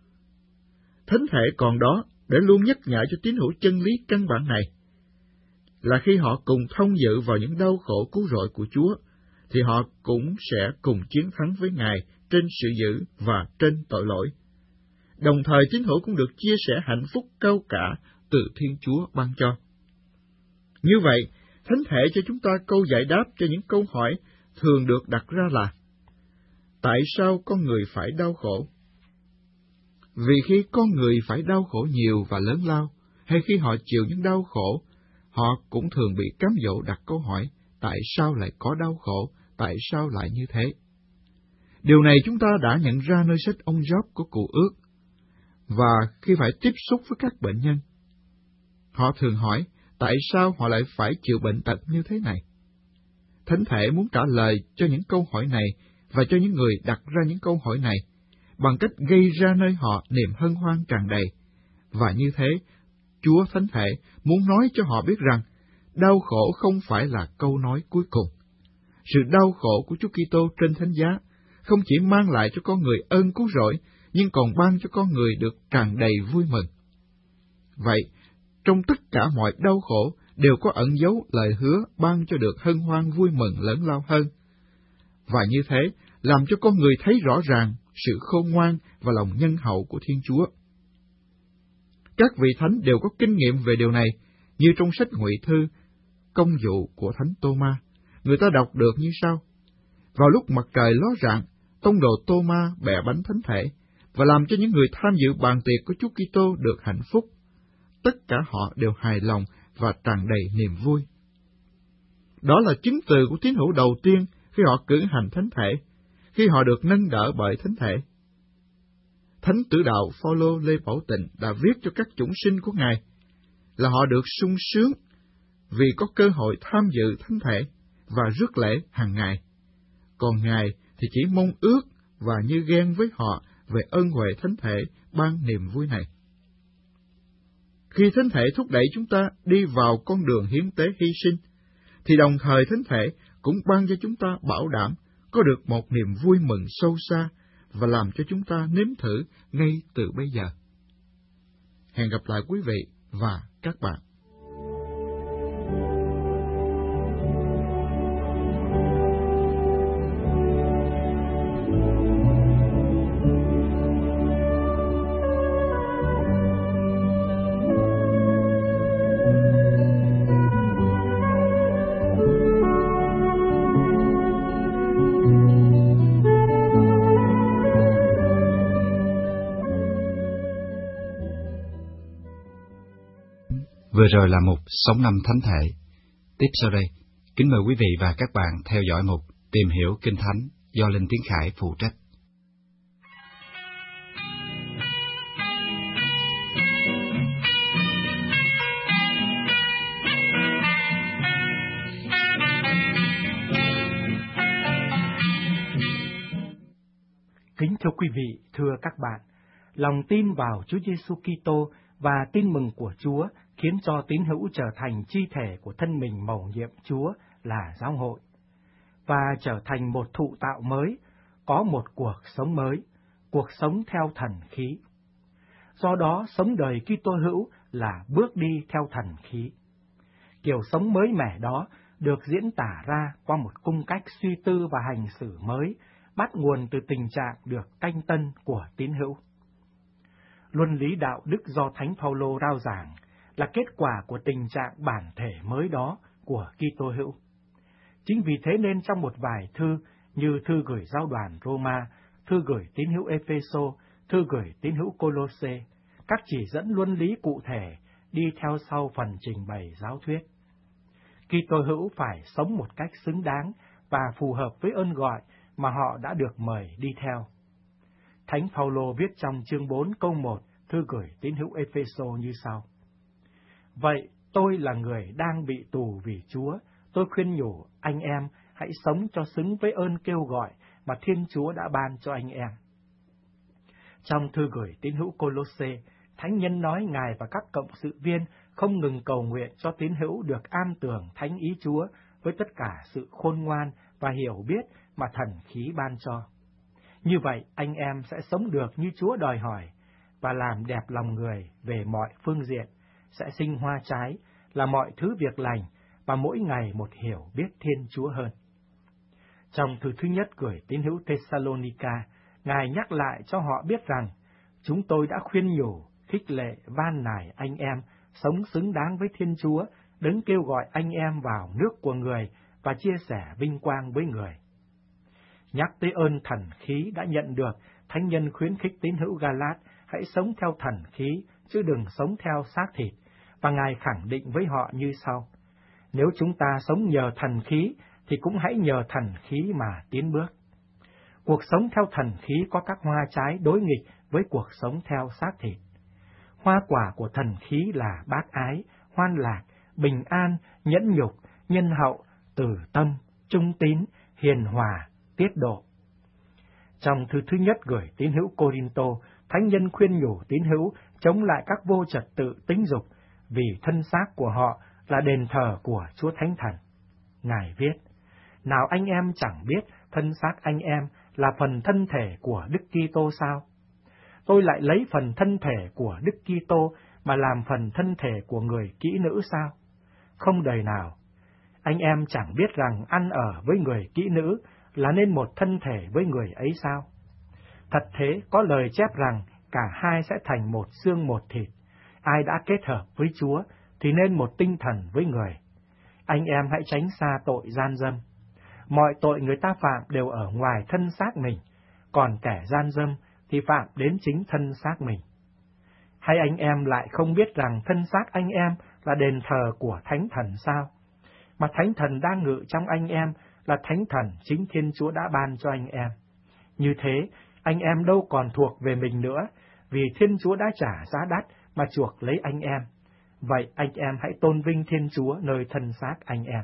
Thánh thể còn đó để luôn nhắc nhở cho tín hữu chân lý căn bản này, là khi họ cùng thông dự vào những đau khổ cứu rỗi của Chúa, thì họ cũng sẽ cùng chiến thắng với Ngài trên sự dữ và trên tội lỗi. Đồng thời tín hữu cũng được chia sẻ hạnh phúc cao cả từ Thiên Chúa ban cho. Như vậy, thánh thể cho chúng ta câu giải đáp cho những câu hỏi thường được đặt ra là: tại sao con người phải đau khổ? Vì khi con người phải đau khổ nhiều và lớn lao, hay khi họ chịu những đau khổ, họ cũng thường bị cám dỗ đặt câu hỏi: tại sao lại có đau khổ? Tại sao lại như thế? Điều này chúng ta đã nhận ra nơi sách ông Job của Cựu Ước, và khi phải tiếp xúc với các bệnh nhân, họ thường hỏi tại sao họ lại phải chịu bệnh tật như thế này. Thánh thể muốn trả lời cho những câu hỏi này và cho những người đặt ra những câu hỏi này bằng cách gây ra nơi họ niềm hân hoan tràn đầy. Và như thế, Chúa Thánh Thể muốn nói cho họ biết rằng đau khổ không phải là câu nói cuối cùng. Sự đau khổ của Chúa Kitô trên thánh giá không chỉ mang lại cho con người ơn cứu rỗi, nhưng còn ban cho con người được tràn đầy vui mừng. Vậy, trong tất cả mọi đau khổ đều có ẩn dấu lời hứa ban cho được hân hoan vui mừng lớn lao hơn. Và như thế, làm cho con người thấy rõ ràng sự khôn ngoan và lòng nhân hậu của Thiên Chúa. Các vị thánh đều có kinh nghiệm về điều này, như trong sách Ngụy Thư, Công vụ của Thánh Tô-ma, người ta đọc được như sau: vào lúc mặt trời ló rạng, tông đồ Tô-ma bẻ bánh thánh thể và làm cho những người tham dự bàn tiệc của Chúa Kitô được hạnh phúc. Tất cả họ đều hài lòng và tràn đầy niềm vui. Đó là chứng từ của tín hữu đầu tiên khi họ cử hành thánh thể, khi họ được nâng đỡ bởi thánh thể. Thánh tử đạo Phao-lô Lê Bảo Tịnh đã viết cho các chủng sinh của Ngài là họ được sung sướng vì có cơ hội tham dự thánh thể và rước lễ hàng ngày. Còn Ngài thì chỉ mong ước và như ghen với họ về ơn huệ thánh thể ban niềm vui này. Khi thánh thể thúc đẩy chúng ta đi vào con đường hiến tế hy sinh, thì đồng thời thánh thể cũng ban cho chúng ta bảo đảm có được một niềm vui mừng sâu xa và làm cho chúng ta nếm thử ngay từ bây giờ. Hẹn gặp lại quý vị và các bạn. Vừa rồi là mục Sống năm Thánh Thể. Tiếp sau đây, kính mời quý vị và các bạn theo dõi mục Tìm hiểu Kinh Thánh do Linh Tiến Khải phụ trách. Kính thưa quý vị, thưa các bạn, lòng tin vào Chúa Giêsu Kitô và tin mừng của Chúa khiến cho tín hữu trở thành chi thể của thân mình mầu nhiệm Chúa là giáo hội, và trở thành một thụ tạo mới, có một cuộc sống mới, cuộc sống theo thần khí. Do đó, sống đời Kitô hữu là bước đi theo thần khí. Kiểu sống mới mẻ đó được diễn tả ra qua một cung cách suy tư và hành xử mới, bắt nguồn từ tình trạng được canh tân của tín hữu. Luân lý đạo đức do Thánh Phao-lô rao giảng là kết quả của tình trạng bản thể mới đó của Kitô hữu. Chính vì thế nên trong một vài thư như thư gửi giáo đoàn Roma, thư gửi tín hữu Epheso, thư gửi tín hữu Colosse, các chỉ dẫn luân lý cụ thể đi theo sau phần trình bày giáo thuyết. Kitô hữu phải sống một cách xứng đáng và phù hợp với ơn gọi mà họ đã được mời đi theo. Thánh Phao-lô viết trong chương 4 câu 1 thư gửi tín hữu Epheso như sau: Vậy tôi là người đang bị tù vì Chúa, tôi khuyên nhủ anh em hãy sống cho xứng với ơn kêu gọi mà Thiên Chúa đã ban cho anh em. Trong thư gửi tín hữu Colosse, Thánh nhân nói Ngài và các cộng sự viên không ngừng cầu nguyện cho tín hữu được an tường thánh ý Chúa với tất cả sự khôn ngoan và hiểu biết mà thần khí ban cho. Như vậy, anh em sẽ sống được như Chúa đòi hỏi và làm đẹp lòng người về mọi phương diện, sẽ sinh hoa trái, là mọi thứ việc lành và mỗi ngày một hiểu biết Thiên Chúa hơn. Trong thư thứ nhất gửi tín hữu Thessalonica, Ngài nhắc lại cho họ biết rằng chúng tôi đã khuyên nhủ, khích lệ, van nài anh em sống xứng đáng với Thiên Chúa, đấng kêu gọi anh em vào nước của người và chia sẻ vinh quang với người. Nhắc tới ơn thần khí đã nhận được, Thánh nhân khuyến khích tín hữu Galat hãy sống theo thần khí, chứ đừng sống theo xác thịt, và Ngài khẳng định với họ như sau: Nếu chúng ta sống nhờ thần khí, thì cũng hãy nhờ thần khí mà tiến bước. Cuộc sống theo thần khí có các hoa trái đối nghịch với cuộc sống theo xác thịt. Hoa quả của thần khí là bác ái, hoan lạc, bình an, nhẫn nhục, nhân hậu, từ tâm, trung tín, hiền hòa, tiết độ. Trong thư thứ nhất gửi tín hữu Cô-rin-tô, Thánh nhân khuyên nhủ tín hữu chống lại các vô trật tự tính dục, vì thân xác của họ là đền thờ của Chúa Thánh Thần. Ngài viết, nào anh em chẳng biết thân xác anh em là phần thân thể của Đức Kitô sao? Tôi lại lấy phần thân thể của Đức Kitô mà làm phần thân thể của người kỹ nữ sao? Không đời nào. Anh em chẳng biết rằng ăn ở với người kỹ nữ là nên một thân thể với người ấy sao? Thật thế, có lời chép rằng cả hai sẽ thành một xương một thịt. Ai đã kết hợp với Chúa thì nên một tinh thần với người. Anh em hãy tránh xa tội gian dâm. Mọi tội người ta phạm đều ở ngoài thân xác mình, còn kẻ gian dâm thì phạm đến chính thân xác mình. Hay anh em lại không biết rằng thân xác anh em là đền thờ của Thánh Thần sao? Mà Thánh Thần đang ngự trong anh em là Thánh Thần chính Thiên Chúa đã ban cho anh em. Như thế, anh em đâu còn thuộc về mình nữa, vì Thiên Chúa đã trả giá đắt mà chuộc lấy anh em. Vậy anh em hãy tôn vinh Thiên Chúa nơi thân xác anh em.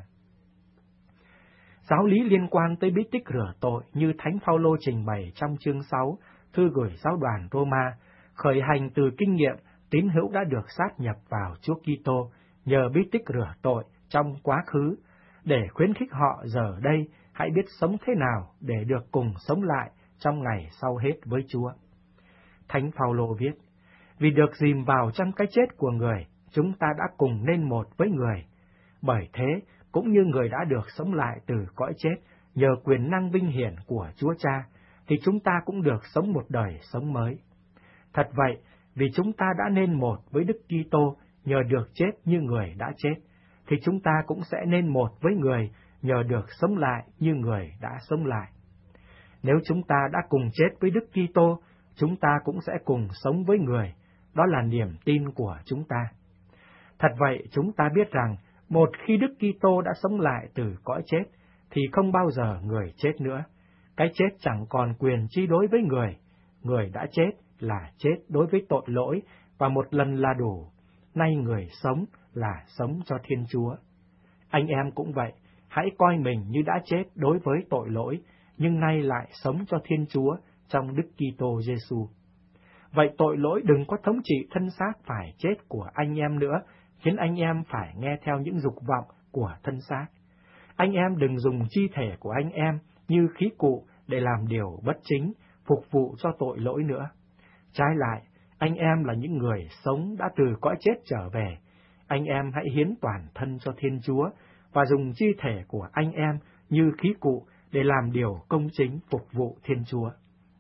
Giáo lý liên quan tới bí tích rửa tội như Thánh Phaolô trình bày trong chương 6, thư gửi giáo đoàn Roma, khởi hành từ kinh nghiệm tín hữu đã được sát nhập vào Chúa Kitô nhờ bí tích rửa tội trong quá khứ, để khuyến khích họ giờ đây hãy biết sống thế nào để được cùng sống lại trong ngày sau hết với Chúa. Thánh Phaolô viết, vì được dìm vào trong cái chết của người, chúng ta đã cùng nên một với người. Bởi thế, cũng như người đã được sống lại từ cõi chết nhờ quyền năng vinh hiển của Chúa Cha, thì chúng ta cũng được sống một đời sống mới. Thật vậy, vì chúng ta đã nên một với Đức Kitô nhờ được chết như người đã chết, thì chúng ta cũng sẽ nên một với người nhờ được sống lại như người đã sống lại. Nếu chúng ta đã cùng chết với Đức Kitô, chúng ta cũng sẽ cùng sống với người. Đó là niềm tin của chúng ta. Thật vậy, chúng ta biết rằng, một khi Đức Kitô đã sống lại từ cõi chết, thì không bao giờ người chết nữa. Cái chết chẳng còn quyền chi đối với người. Người đã chết là chết đối với tội lỗi, và một lần là đủ. Nay người sống là sống cho Thiên Chúa. Anh em cũng vậy, hãy coi mình như đã chết đối với tội lỗi, nhưng nay lại sống cho Thiên Chúa trong Đức Kitô Giêsu. Vậy tội lỗi đừng có thống trị thân xác phải chết của anh em nữa, khiến anh em phải nghe theo những dục vọng của thân xác. Anh em đừng dùng chi thể của anh em như khí cụ để làm điều bất chính, phục vụ cho tội lỗi nữa. Trái lại, anh em là những người sống đã từ cõi chết trở về. Anh em hãy hiến toàn thân cho Thiên Chúa và dùng chi thể của anh em như khí cụ để làm điều công chính phục vụ Thiên Chúa.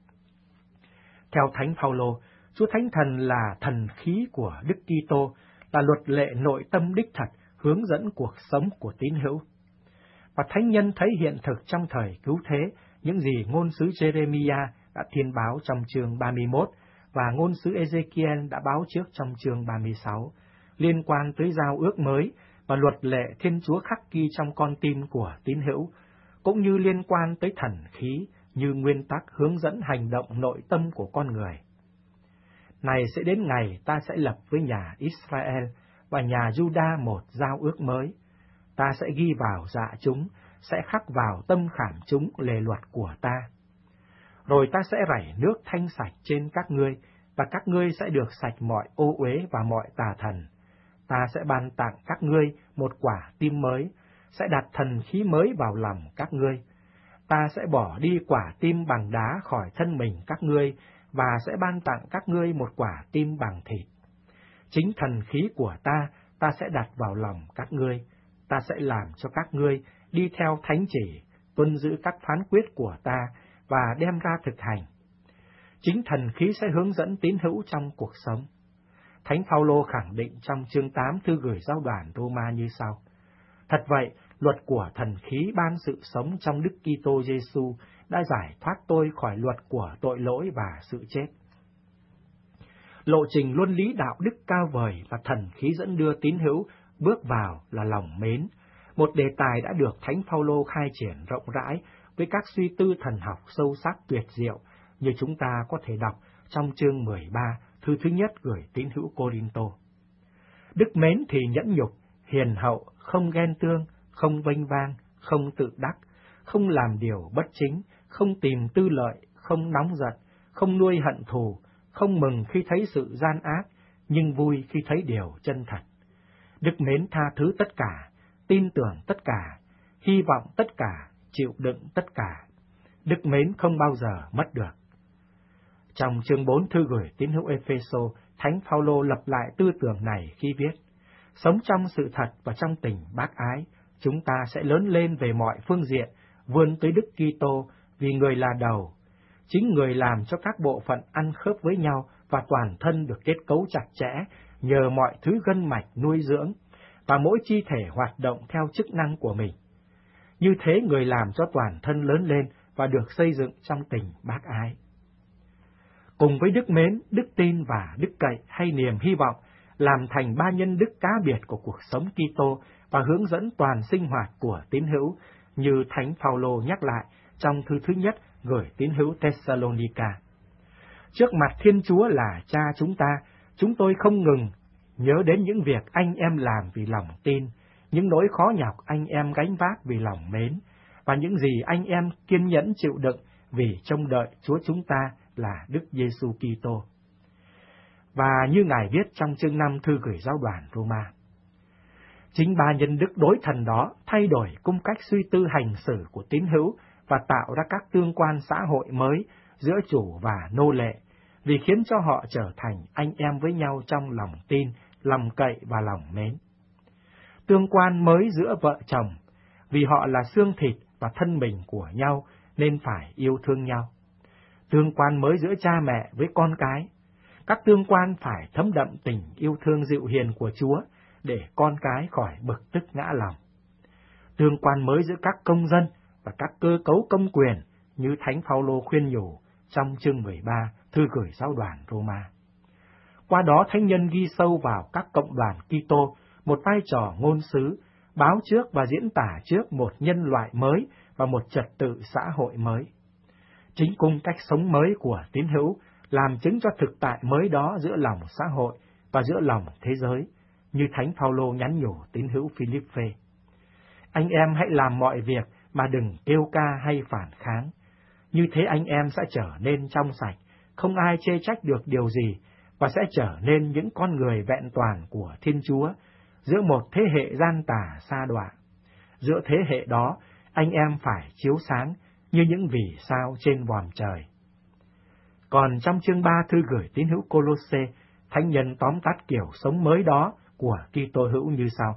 Theo Thánh Phaolô, Chúa Thánh Thần là thần khí của Đức Kitô, là luật lệ nội tâm đích thật hướng dẫn cuộc sống của tín hữu. Và Thánh Nhân thấy hiện thực trong thời cứu thế những gì ngôn sứ Jeremiah đã thiên báo trong chương 31 và ngôn sứ Ezekiel đã báo trước trong chương 36, liên quan tới giao ước mới và luật lệ Thiên Chúa khắc ghi trong con tim của tín hữu, cũng như liên quan tới thần khí như nguyên tắc hướng dẫn hành động nội tâm của con người. Này sẽ đến ngày ta sẽ lập với nhà Israel và nhà Juda một giao ước mới. Ta sẽ ghi vào dạ chúng, sẽ khắc vào tâm khảm chúng lề luật của ta. Rồi ta sẽ rảy nước thanh sạch trên các ngươi, và các ngươi sẽ được sạch mọi ô uế và mọi tà thần. Ta sẽ ban tặng các ngươi một quả tim mới, sẽ đặt thần khí mới vào lòng các ngươi. Ta sẽ bỏ đi quả tim bằng đá khỏi thân mình các ngươi, và sẽ ban tặng các ngươi một quả tim bằng thịt. Chính thần khí của ta sẽ đặt vào lòng các ngươi. Ta sẽ làm cho các ngươi đi theo thánh chỉ, tuân giữ các phán quyết của ta và đem ra thực hành. Chính thần khí sẽ hướng dẫn tín hữu trong cuộc sống. Thánh Phaolô khẳng định trong chương 8 thư gửi giáo đoàn Roma như sau: Thật vậy, luật của thần khí ban sự sống trong Đức Kitô Giêsu đã giải thoát tôi khỏi luật của tội lỗi và sự chết. Lộ trình luân lý đạo đức cao vời và thần khí dẫn đưa tín hữu bước vào là lòng mến, một đề tài đã được Thánh Phaolô khai triển rộng rãi với các suy tư thần học sâu sắc tuyệt diệu như chúng ta có thể đọc trong chương 13, thư thứ nhất gửi tín hữu Cô-rinh-tô. Đức mến thì nhẫn nhục, hiền hậu, không ghen tương, không vênh vang, không tự đắc, không làm điều bất chính, không tìm tư lợi, không nóng giận, không nuôi hận thù, không mừng khi thấy sự gian ác, nhưng vui khi thấy điều chân thật. Đức mến tha thứ tất cả, tin tưởng tất cả, hy vọng tất cả, chịu đựng tất cả. Đức mến không bao giờ mất được. Trong chương 4 thư gửi tín hữu Ê-phê-sô, Thánh Phao-lô lập lại tư tưởng này khi viết: sống trong sự thật và trong tình bác ái, chúng ta sẽ lớn lên về mọi phương diện, vươn tới Đức Kitô, vì người là đầu. Chính người làm cho các bộ phận ăn khớp với nhau và toàn thân được kết cấu chặt chẽ nhờ mọi thứ gân mạch nuôi dưỡng, và mỗi chi thể hoạt động theo chức năng của mình. Như thế người làm cho toàn thân lớn lên và được xây dựng trong tình bác ái. Cùng với đức mến, đức tin và đức cậy hay niềm hy vọng làm thành ba nhân đức cá biệt của cuộc sống Kitô và hướng dẫn toàn sinh hoạt của tín hữu, như Thánh Phao-lô nhắc lại trong thư thứ nhất gửi tín hữu Thessalonica. Trước mặt Thiên Chúa là Cha chúng tôi không ngừng nhớ đến những việc anh em làm vì lòng tin, những nỗi khó nhọc anh em gánh vác vì lòng mến, và những gì anh em kiên nhẫn chịu đựng vì trông đợi Chúa chúng ta là Đức Giêsu Kitô. Và như Ngài viết trong chương 5 thư gửi giáo đoàn Roma, chính ba nhân đức đối thần đó thay đổi cung cách suy tư hành xử của tín hữu và tạo ra các tương quan xã hội mới giữa chủ và nô lệ, vì khiến cho họ trở thành anh em với nhau trong lòng tin, lòng cậy và lòng mến. Tương quan mới giữa vợ chồng, vì họ là xương thịt và thân mình của nhau nên phải yêu thương nhau. Tương quan mới giữa cha mẹ với con cái, các tương quan phải thấm đậm tình yêu thương dịu hiền của Chúa để con cái khỏi bực tức ngã lòng. Tương quan mới giữa các công dân và các cơ cấu công quyền, như Thánh Phao-lô khuyên nhủ trong chương 13 thư gửi giáo đoàn Roma. Qua đó thánh nhân ghi sâu vào các cộng đoàn Kitô một vai trò ngôn sứ, báo trước và diễn tả trước một nhân loại mới và một trật tự xã hội mới. Chính cung cách sống mới của tín hữu làm chứng cho thực tại mới đó giữa lòng xã hội và giữa lòng thế giới, như Thánh Phao-lô nhắn nhủ tín hữu Philippe. Anh em hãy làm mọi việc mà đừng kêu ca hay phản kháng. Như thế anh em sẽ trở nên trong sạch, không ai chê trách được điều gì, và sẽ trở nên những con người vẹn toàn của Thiên Chúa, giữa một thế hệ gian tà sa đọa. Giữa thế hệ đó, anh em phải chiếu sáng như những vì sao trên vòm trời. Còn trong chương 3 thư gửi tín hữu Cô-lô-sê, thánh nhân tóm tắt kiểu sống mới đó của Kitô hữu như sau: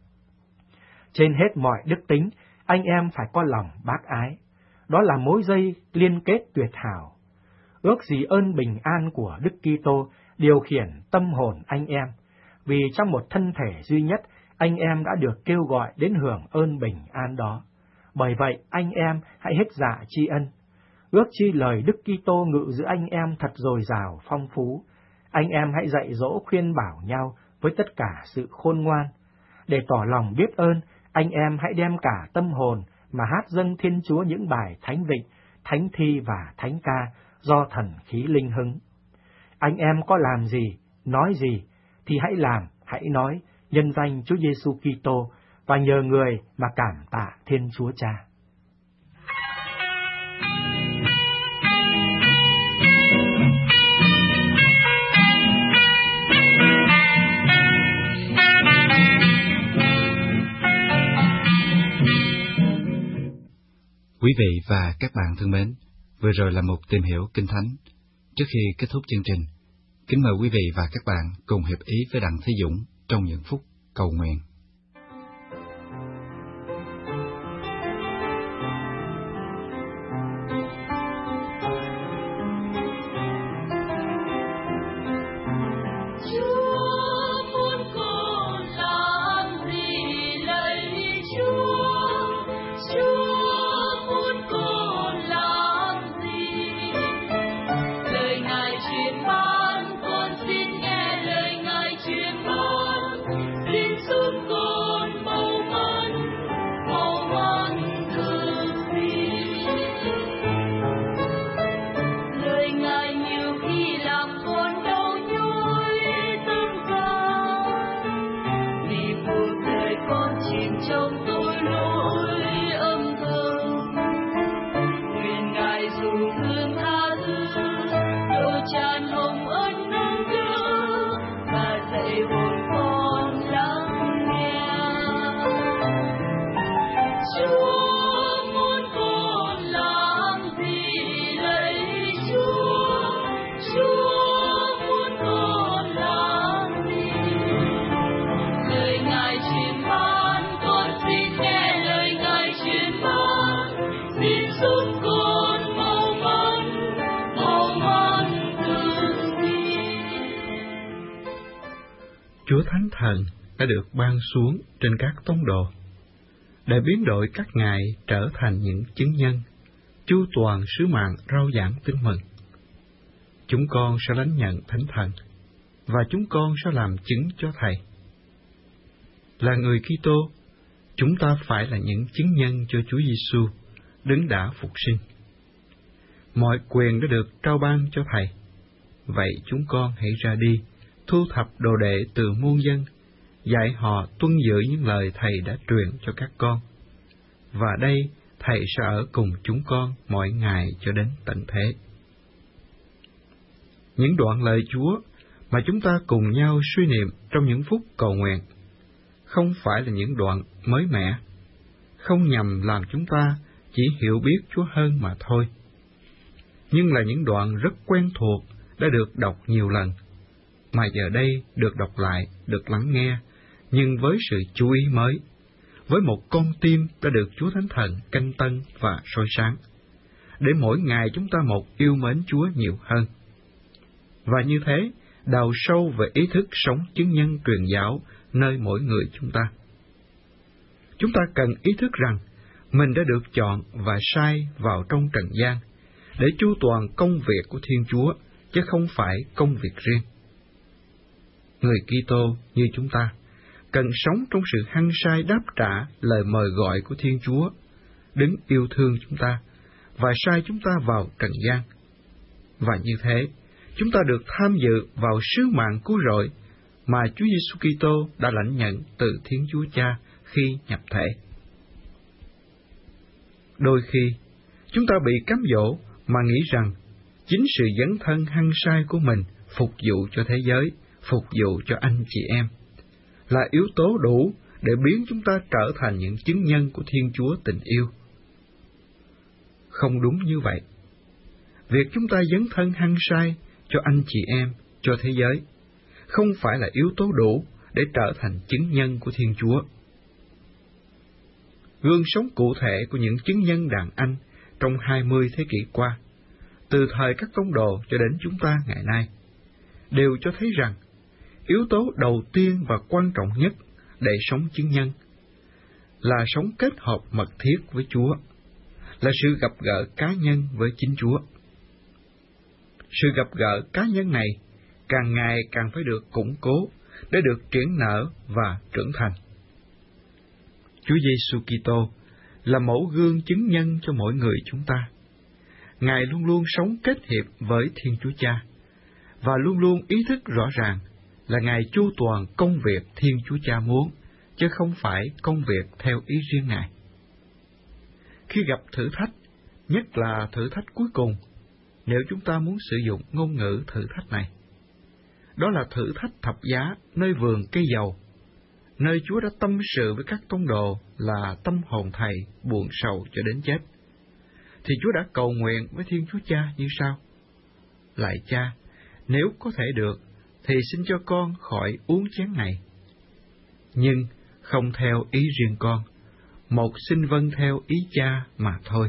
trên hết mọi đức tính, anh em phải có lòng bác ái. Đó là mối dây liên kết tuyệt hảo. Ước gì ơn bình an của Đức Kitô điều khiển tâm hồn anh em, vì trong một thân thể duy nhất, anh em đã được kêu gọi đến hưởng ơn bình an đó. Bởi vậy, anh em hãy hết dạ tri ân. Ước chi lời Đức Kitô ngự giữa anh em thật dồi dào phong phú. Anh em hãy dạy dỗ khuyên bảo nhau với tất cả sự khôn ngoan. Để tỏ lòng biết ơn, anh em hãy đem cả tâm hồn mà hát dâng Thiên Chúa những bài thánh vịnh, thánh thi và thánh ca do thần khí linh hứng. Anh em có làm gì, nói gì, thì hãy làm, hãy nói, nhân danh Chúa Giêsu Kitô, và nhờ người mà cảm tạ Thiên Chúa Cha. Quý vị và các bạn thân mến, vừa rồi là một tìm hiểu Kinh Thánh. Trước khi kết thúc chương trình, kính mời quý vị và các bạn cùng hiệp ý với Đặng Thế Dũng trong những phút cầu nguyện. Xin giúp con mau mắn từ bi. Chúa Thánh Thần đã được ban xuống trên các tông đồ, để biến đổi các ngài trở thành những chứng nhân, chu toàn sứ mạng rao giảng tin mừng. Chúng con sẽ lãnh nhận Thánh Thần, và chúng con sẽ làm chứng cho Thầy. Là người Kitô, chúng ta phải là những chứng nhân cho Chúa Giêsu, đấng đã phục sinh. Mọi quyền đã được trao ban cho Thầy. Vậy chúng con hãy ra đi, thu thập đồ đệ từ muôn dân, dạy họ tuân giữ những lời Thầy đã truyền cho các con. Và đây, Thầy sẽ ở cùng chúng con mỗi ngày cho đến tận thế. Những đoạn lời Chúa mà chúng ta cùng nhau suy niệm trong những phút cầu nguyện không phải là những đoạn mới mẻ, không nhằm làm chúng ta chỉ hiểu biết Chúa hơn mà thôi, nhưng là những đoạn rất quen thuộc đã được đọc nhiều lần, mà giờ đây được đọc lại, được lắng nghe, nhưng với sự chú ý mới, với một con tim đã được Chúa Thánh Thần canh tân và soi sáng, để mỗi ngày chúng ta một yêu mến Chúa nhiều hơn. Và như thế, đào sâu về ý thức sống chứng nhân truyền giáo nơi mỗi người chúng ta. Chúng ta cần ý thức rằng mình đã được chọn và sai vào trong trần gian để chu toàn công việc của Thiên Chúa, chứ không phải công việc riêng. Người Kitô như chúng ta cần sống trong sự hăng say đáp trả lời mời gọi của Thiên Chúa, đấng yêu thương chúng ta và sai chúng ta vào trần gian. Và như thế, chúng ta được tham dự vào sứ mạng cứu rỗi mà Chúa Giêsu Kitô đã lãnh nhận từ Thiên Chúa Cha khi nhập thể. Đôi khi, chúng ta bị cám dỗ mà nghĩ rằng chính sự dấn thân hăng say của mình phục vụ cho thế giới, phục vụ cho anh chị em, là yếu tố đủ để biến chúng ta trở thành những chứng nhân của Thiên Chúa tình yêu. Không đúng như vậy. Việc chúng ta dấn thân hăng say cho anh chị em, cho thế giới, không phải là yếu tố đủ để trở thành chứng nhân của Thiên Chúa. Gương sống cụ thể của những chứng nhân đàn anh trong 20 thế kỷ qua, từ thời các tông đồ cho đến chúng ta ngày nay, đều cho thấy rằng yếu tố đầu tiên và quan trọng nhất để sống chứng nhân là sống kết hợp mật thiết với Chúa, là sự gặp gỡ cá nhân với chính Chúa. Sự gặp gỡ cá nhân này càng ngày càng phải được củng cố để được triển nở và trưởng thành. Chúa Giêsu Kitô là mẫu gương chứng nhân cho mỗi người chúng ta. Ngài luôn luôn sống kết hiệp với Thiên Chúa Cha, và luôn luôn ý thức rõ ràng là Ngài chu toàn công việc Thiên Chúa Cha muốn, chứ không phải công việc theo ý riêng Ngài. Khi gặp thử thách, nhất là thử thách cuối cùng, nếu chúng ta muốn sử dụng ngôn ngữ thử thách này, đó là thử thách thập giá nơi vườn cây dầu, nơi Chúa đã tâm sự với các tông đồ là tâm hồn Thầy buồn sầu cho đến chết, thì Chúa đã cầu nguyện với Thiên Chúa Cha như sau: Lạy Cha, nếu có thể được, thì xin cho con khỏi uống chén này. Nhưng không theo ý riêng con, một xin vâng theo ý Cha mà thôi.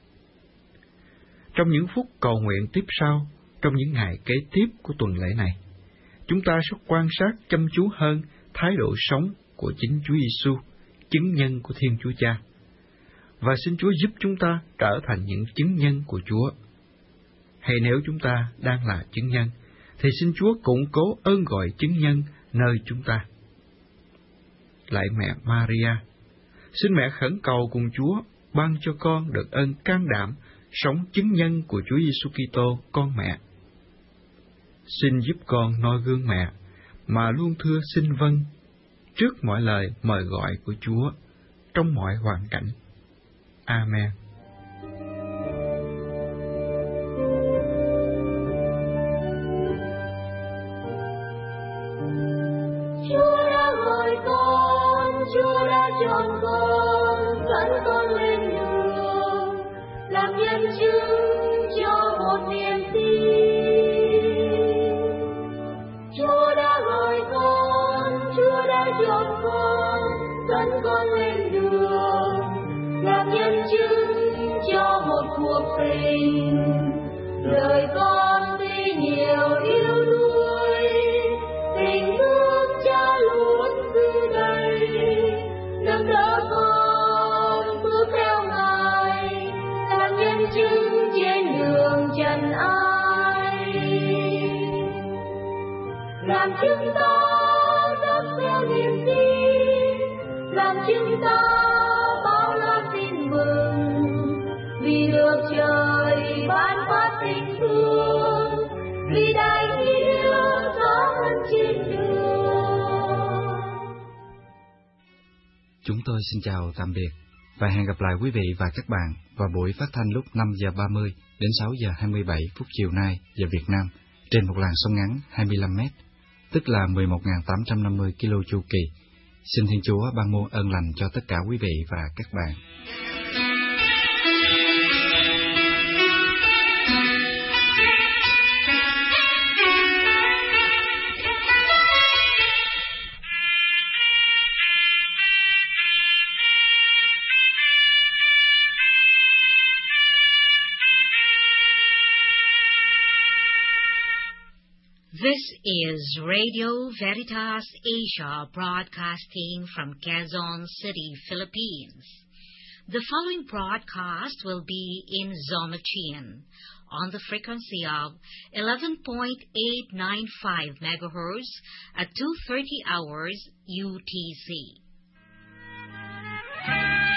Trong những phút cầu nguyện tiếp sau, trong những ngày kế tiếp của tuần lễ này, chúng ta sẽ quan sát chăm chú hơn thái độ sống của chính Chúa Giêsu, chứng nhân của Thiên Chúa Cha, và xin Chúa giúp chúng ta trở thành những chứng nhân của Chúa. Hay nếu chúng ta đang là chứng nhân, thì xin Chúa củng cố ơn gọi chứng nhân nơi chúng ta. Lạy mẹ Maria, xin mẹ khẩn cầu cùng Chúa ban cho con được ơn can đảm sống chứng nhân của Chúa Giêsu Kitô con mẹ. Xin giúp con noi gương mẹ mà luôn thưa xin vâng trước mọi lời mời gọi của Chúa trong mọi hoàn cảnh. Amen. Chúa đã gọi con, Chúa đã chọn con, dẫn con lên đường, làm nhân chứng cho một niềm tin. Chúa đã gọi con, Chúa đã chọn con, dẫn con lên đường, làm nhân chứng một tình. Đời con tuy nhiều yếu đuối, tình thương cha luôn cứ đây, nâng đỡ con bước theo Ngài, làm nhân chứng trên đường trần ai. Làm chúng ta đắp theo niềm tin, làm chúng ta bao la tin mừng, vì được trời ban phát tình thương, vì đại nghĩa rõ hơn trên đường. Chúng tôi xin chào tạm biệt và hẹn gặp lại quý vị và các bạn vào buổi phát thanh lúc 5 giờ 30 đến 6 giờ 27 phút chiều nay giờ Việt Nam trên một làn sóng ngắn 25 m, tức là 11.850 kilo chu kỳ. Xin Thiên Chúa ban muôn ơn lành cho tất cả quý vị và các bạn. This is Radio Veritas Asia broadcasting from Quezon City, Philippines. The following broadcast will be in Zomachian on the frequency of 11.895 MHz at 2:30 hours UTC.